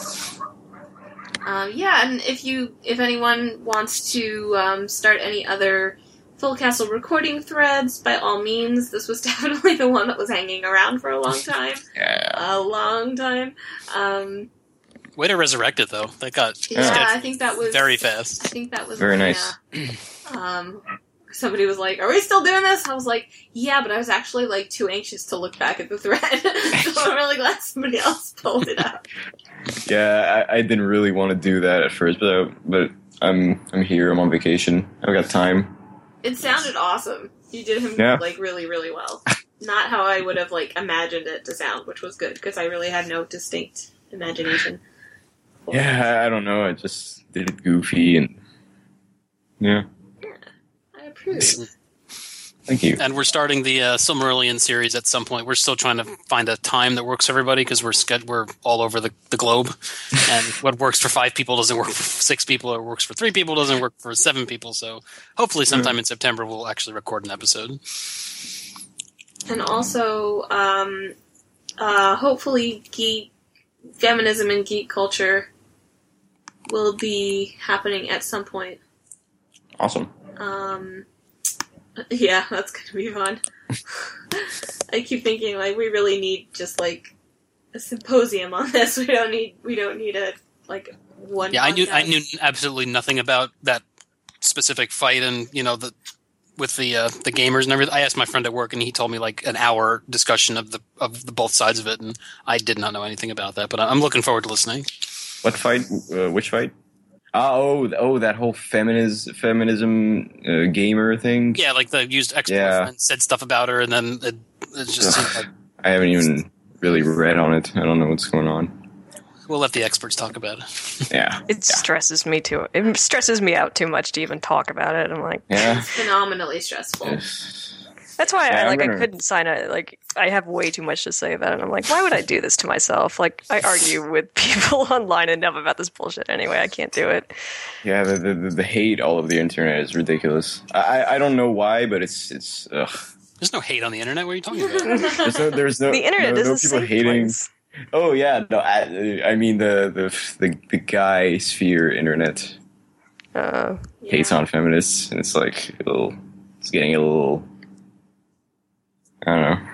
Um, yeah, and if you, if anyone wants to um, start any other Full Castle recording threads, by all means, this was definitely the one that was hanging around for a long time. Yeah. A long time. Um, Way to resurrect it, though. That got yeah, scheduled I think that was very fast. I think that was Very my, nice. uh, um, somebody was like, "Are we still doing this?" I was like, "Yeah," but I was actually like too anxious to look back at the thread, so I'm really glad somebody else pulled it up. Yeah, I, I didn't really want to do that at first, but but I'm I'm here. I'm on vacation. I've got time. It sounded awesome. You did him Yeah. like really, really well. Not how I would have like imagined it to sound, which was good because I really had no distinct imagination. Yeah, I don't know. I just did it goofy and yeah. I approve. Thank you. And we're starting the uh, Silmarillion series at some point. We're still trying to find a time that works for everybody because we're sched- we're all over the, the globe. And what works for five people doesn't work for six people, or works for three people doesn't work for seven people. So hopefully sometime mm. in September we'll actually record an episode. And also, um, uh, hopefully geek feminism and geek culture will be happening at some point. Awesome. Um... Yeah, that's gonna be fun. I keep thinking like we really need just like a symposium on this. We don't need we don't need a like one. Yeah, I knew podcast. I knew absolutely nothing about that specific fight, and you know the with the uh, the gamers and everything. I asked my friend at work, and he told me like an hour discussion of the of the both sides of it, and I did not know anything about that. But I'm looking forward to listening. What fight? Uh, which fight? Oh, oh, that whole feminism, feminism uh, gamer thing. Yeah, like the used ex-boyfriend yeah. said stuff about her, and then it, it just seemed like I haven't even really read on it. I don't know what's going on. We'll let the experts talk about it. Yeah, it yeah. stresses me too. It stresses me out too much to even talk about it. I'm like, yeah, it's phenomenally stressful. Yes. That's why yeah, I like gonna... I couldn't sign a like I have way too much to say about it. I'm like, why would I do this to myself? Like I argue with people online enough about this bullshit anyway. I can't do it. Yeah, the the, the hate all over the internet is ridiculous. I I don't know why, but it's it's ugh. There's no hate on the internet. What are you talking about? there's no there's no the internet no, is no a people safe hating. place. Oh yeah, no, I, I mean the the the, the guy sphere internet uh, hates yeah. on feminists, and it's like a little, it's getting a little. I don't know.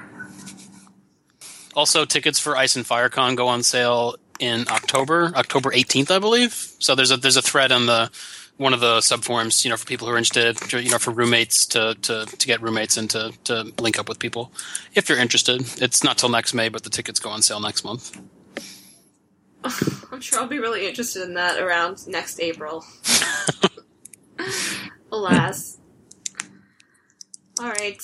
Also, tickets for Ice and FireCon go on sale in October, October eighteenth, I believe. So there's a there's a thread on the one of the subforums, you know, for people who are interested, you know, for roommates to, to, to get roommates and to, to link up with people. If you're interested, it's not till next May, but the tickets go on sale next month. I'm sure I'll be really interested in that around next April. Alas. All right.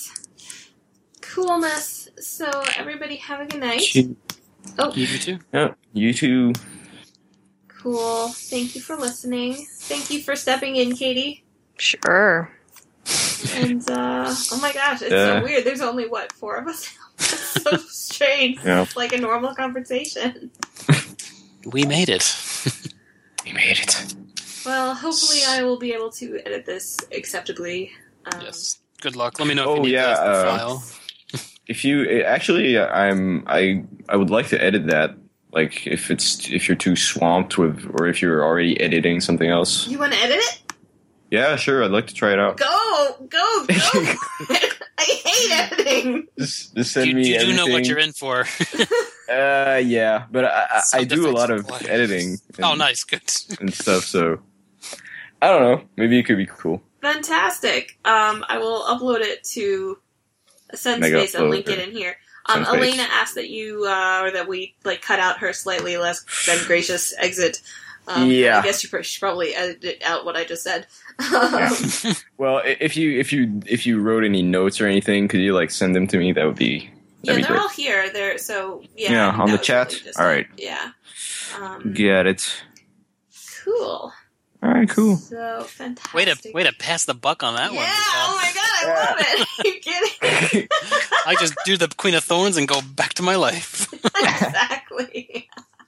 Coolness. So everybody have a good night. You, oh, you too. Yeah, you too. Cool. Thank you for listening. Thank you for stepping in, Katie. Sure. And uh, oh my gosh, it's uh, so weird. There's only what four of us. It's so strange. Yeah. It's like a normal conversation. We made it. We made it. Well, hopefully I will be able to edit this acceptably. Um, yes. Good luck. Let me know if oh, you need yeah, the uh, file. If you actually, I'm I I would like to edit that. Like if it's if you're too swamped with, or if you're already editing something else. You want to edit it? Yeah, sure. I'd like to try it out. Go, go, go! I hate editing. Just, just send you, me. You do everything. know what you're in for. uh, yeah, but I, I, I do a lot of required. editing. And, oh, nice, good. And stuff. So I don't know. Maybe it could be cool. Fantastic. Um, I will upload it to SendSpace and link it in here. Um, Elena asked that you, uh, or that we, like, cut out her slightly less than gracious exit. Um, yeah. I guess you should probably edit out what I just said. Yeah. Well, if you, if you, if you wrote any notes or anything, could you, like, send them to me? That would be, yeah, be they're great. all here. They're, so, yeah. Yeah, on the chat? Really all right. Yeah. Um, Get it. Cool. All right, cool. So, fantastic. Way to, way to pass the buck on that yeah, one. Yeah, oh my god, I love it. Are you kidding? I just do the Queen of Thorns and go back to my life. Exactly.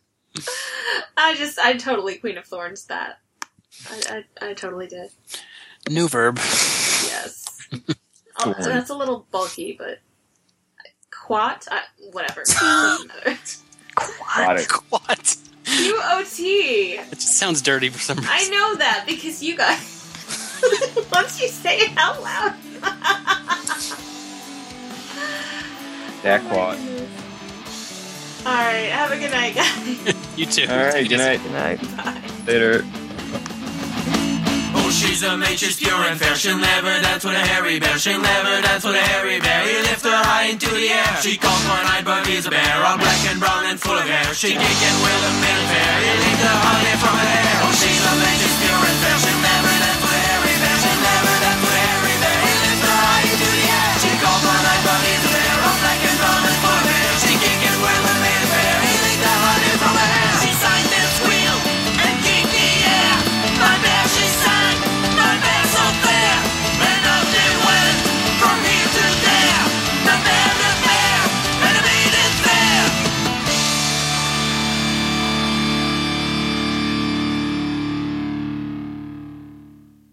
I just, I totally Queen of Thorns that. I, I, I totally did. New verb. Yes. Oh, that's a little bulky, but quat, I, whatever. Doesn't matter. Quat. Quat. Q O T. It just sounds dirty for some reason. I know that because you guys. Once you say it out loud. Yeah, quat. Alright, have a good night, guys. You too. Alright, good night. Good night. Bye. Later. Oh, she's a maid, she's pure and fair. She'll never dance with a hairy bear. She'll never dance with a hairy bear. You lift her high into the air. She calls one-eyed, but he's a bear. All black and brown and full of hair. She kick and will a middle fair. You leave the honey from her hair.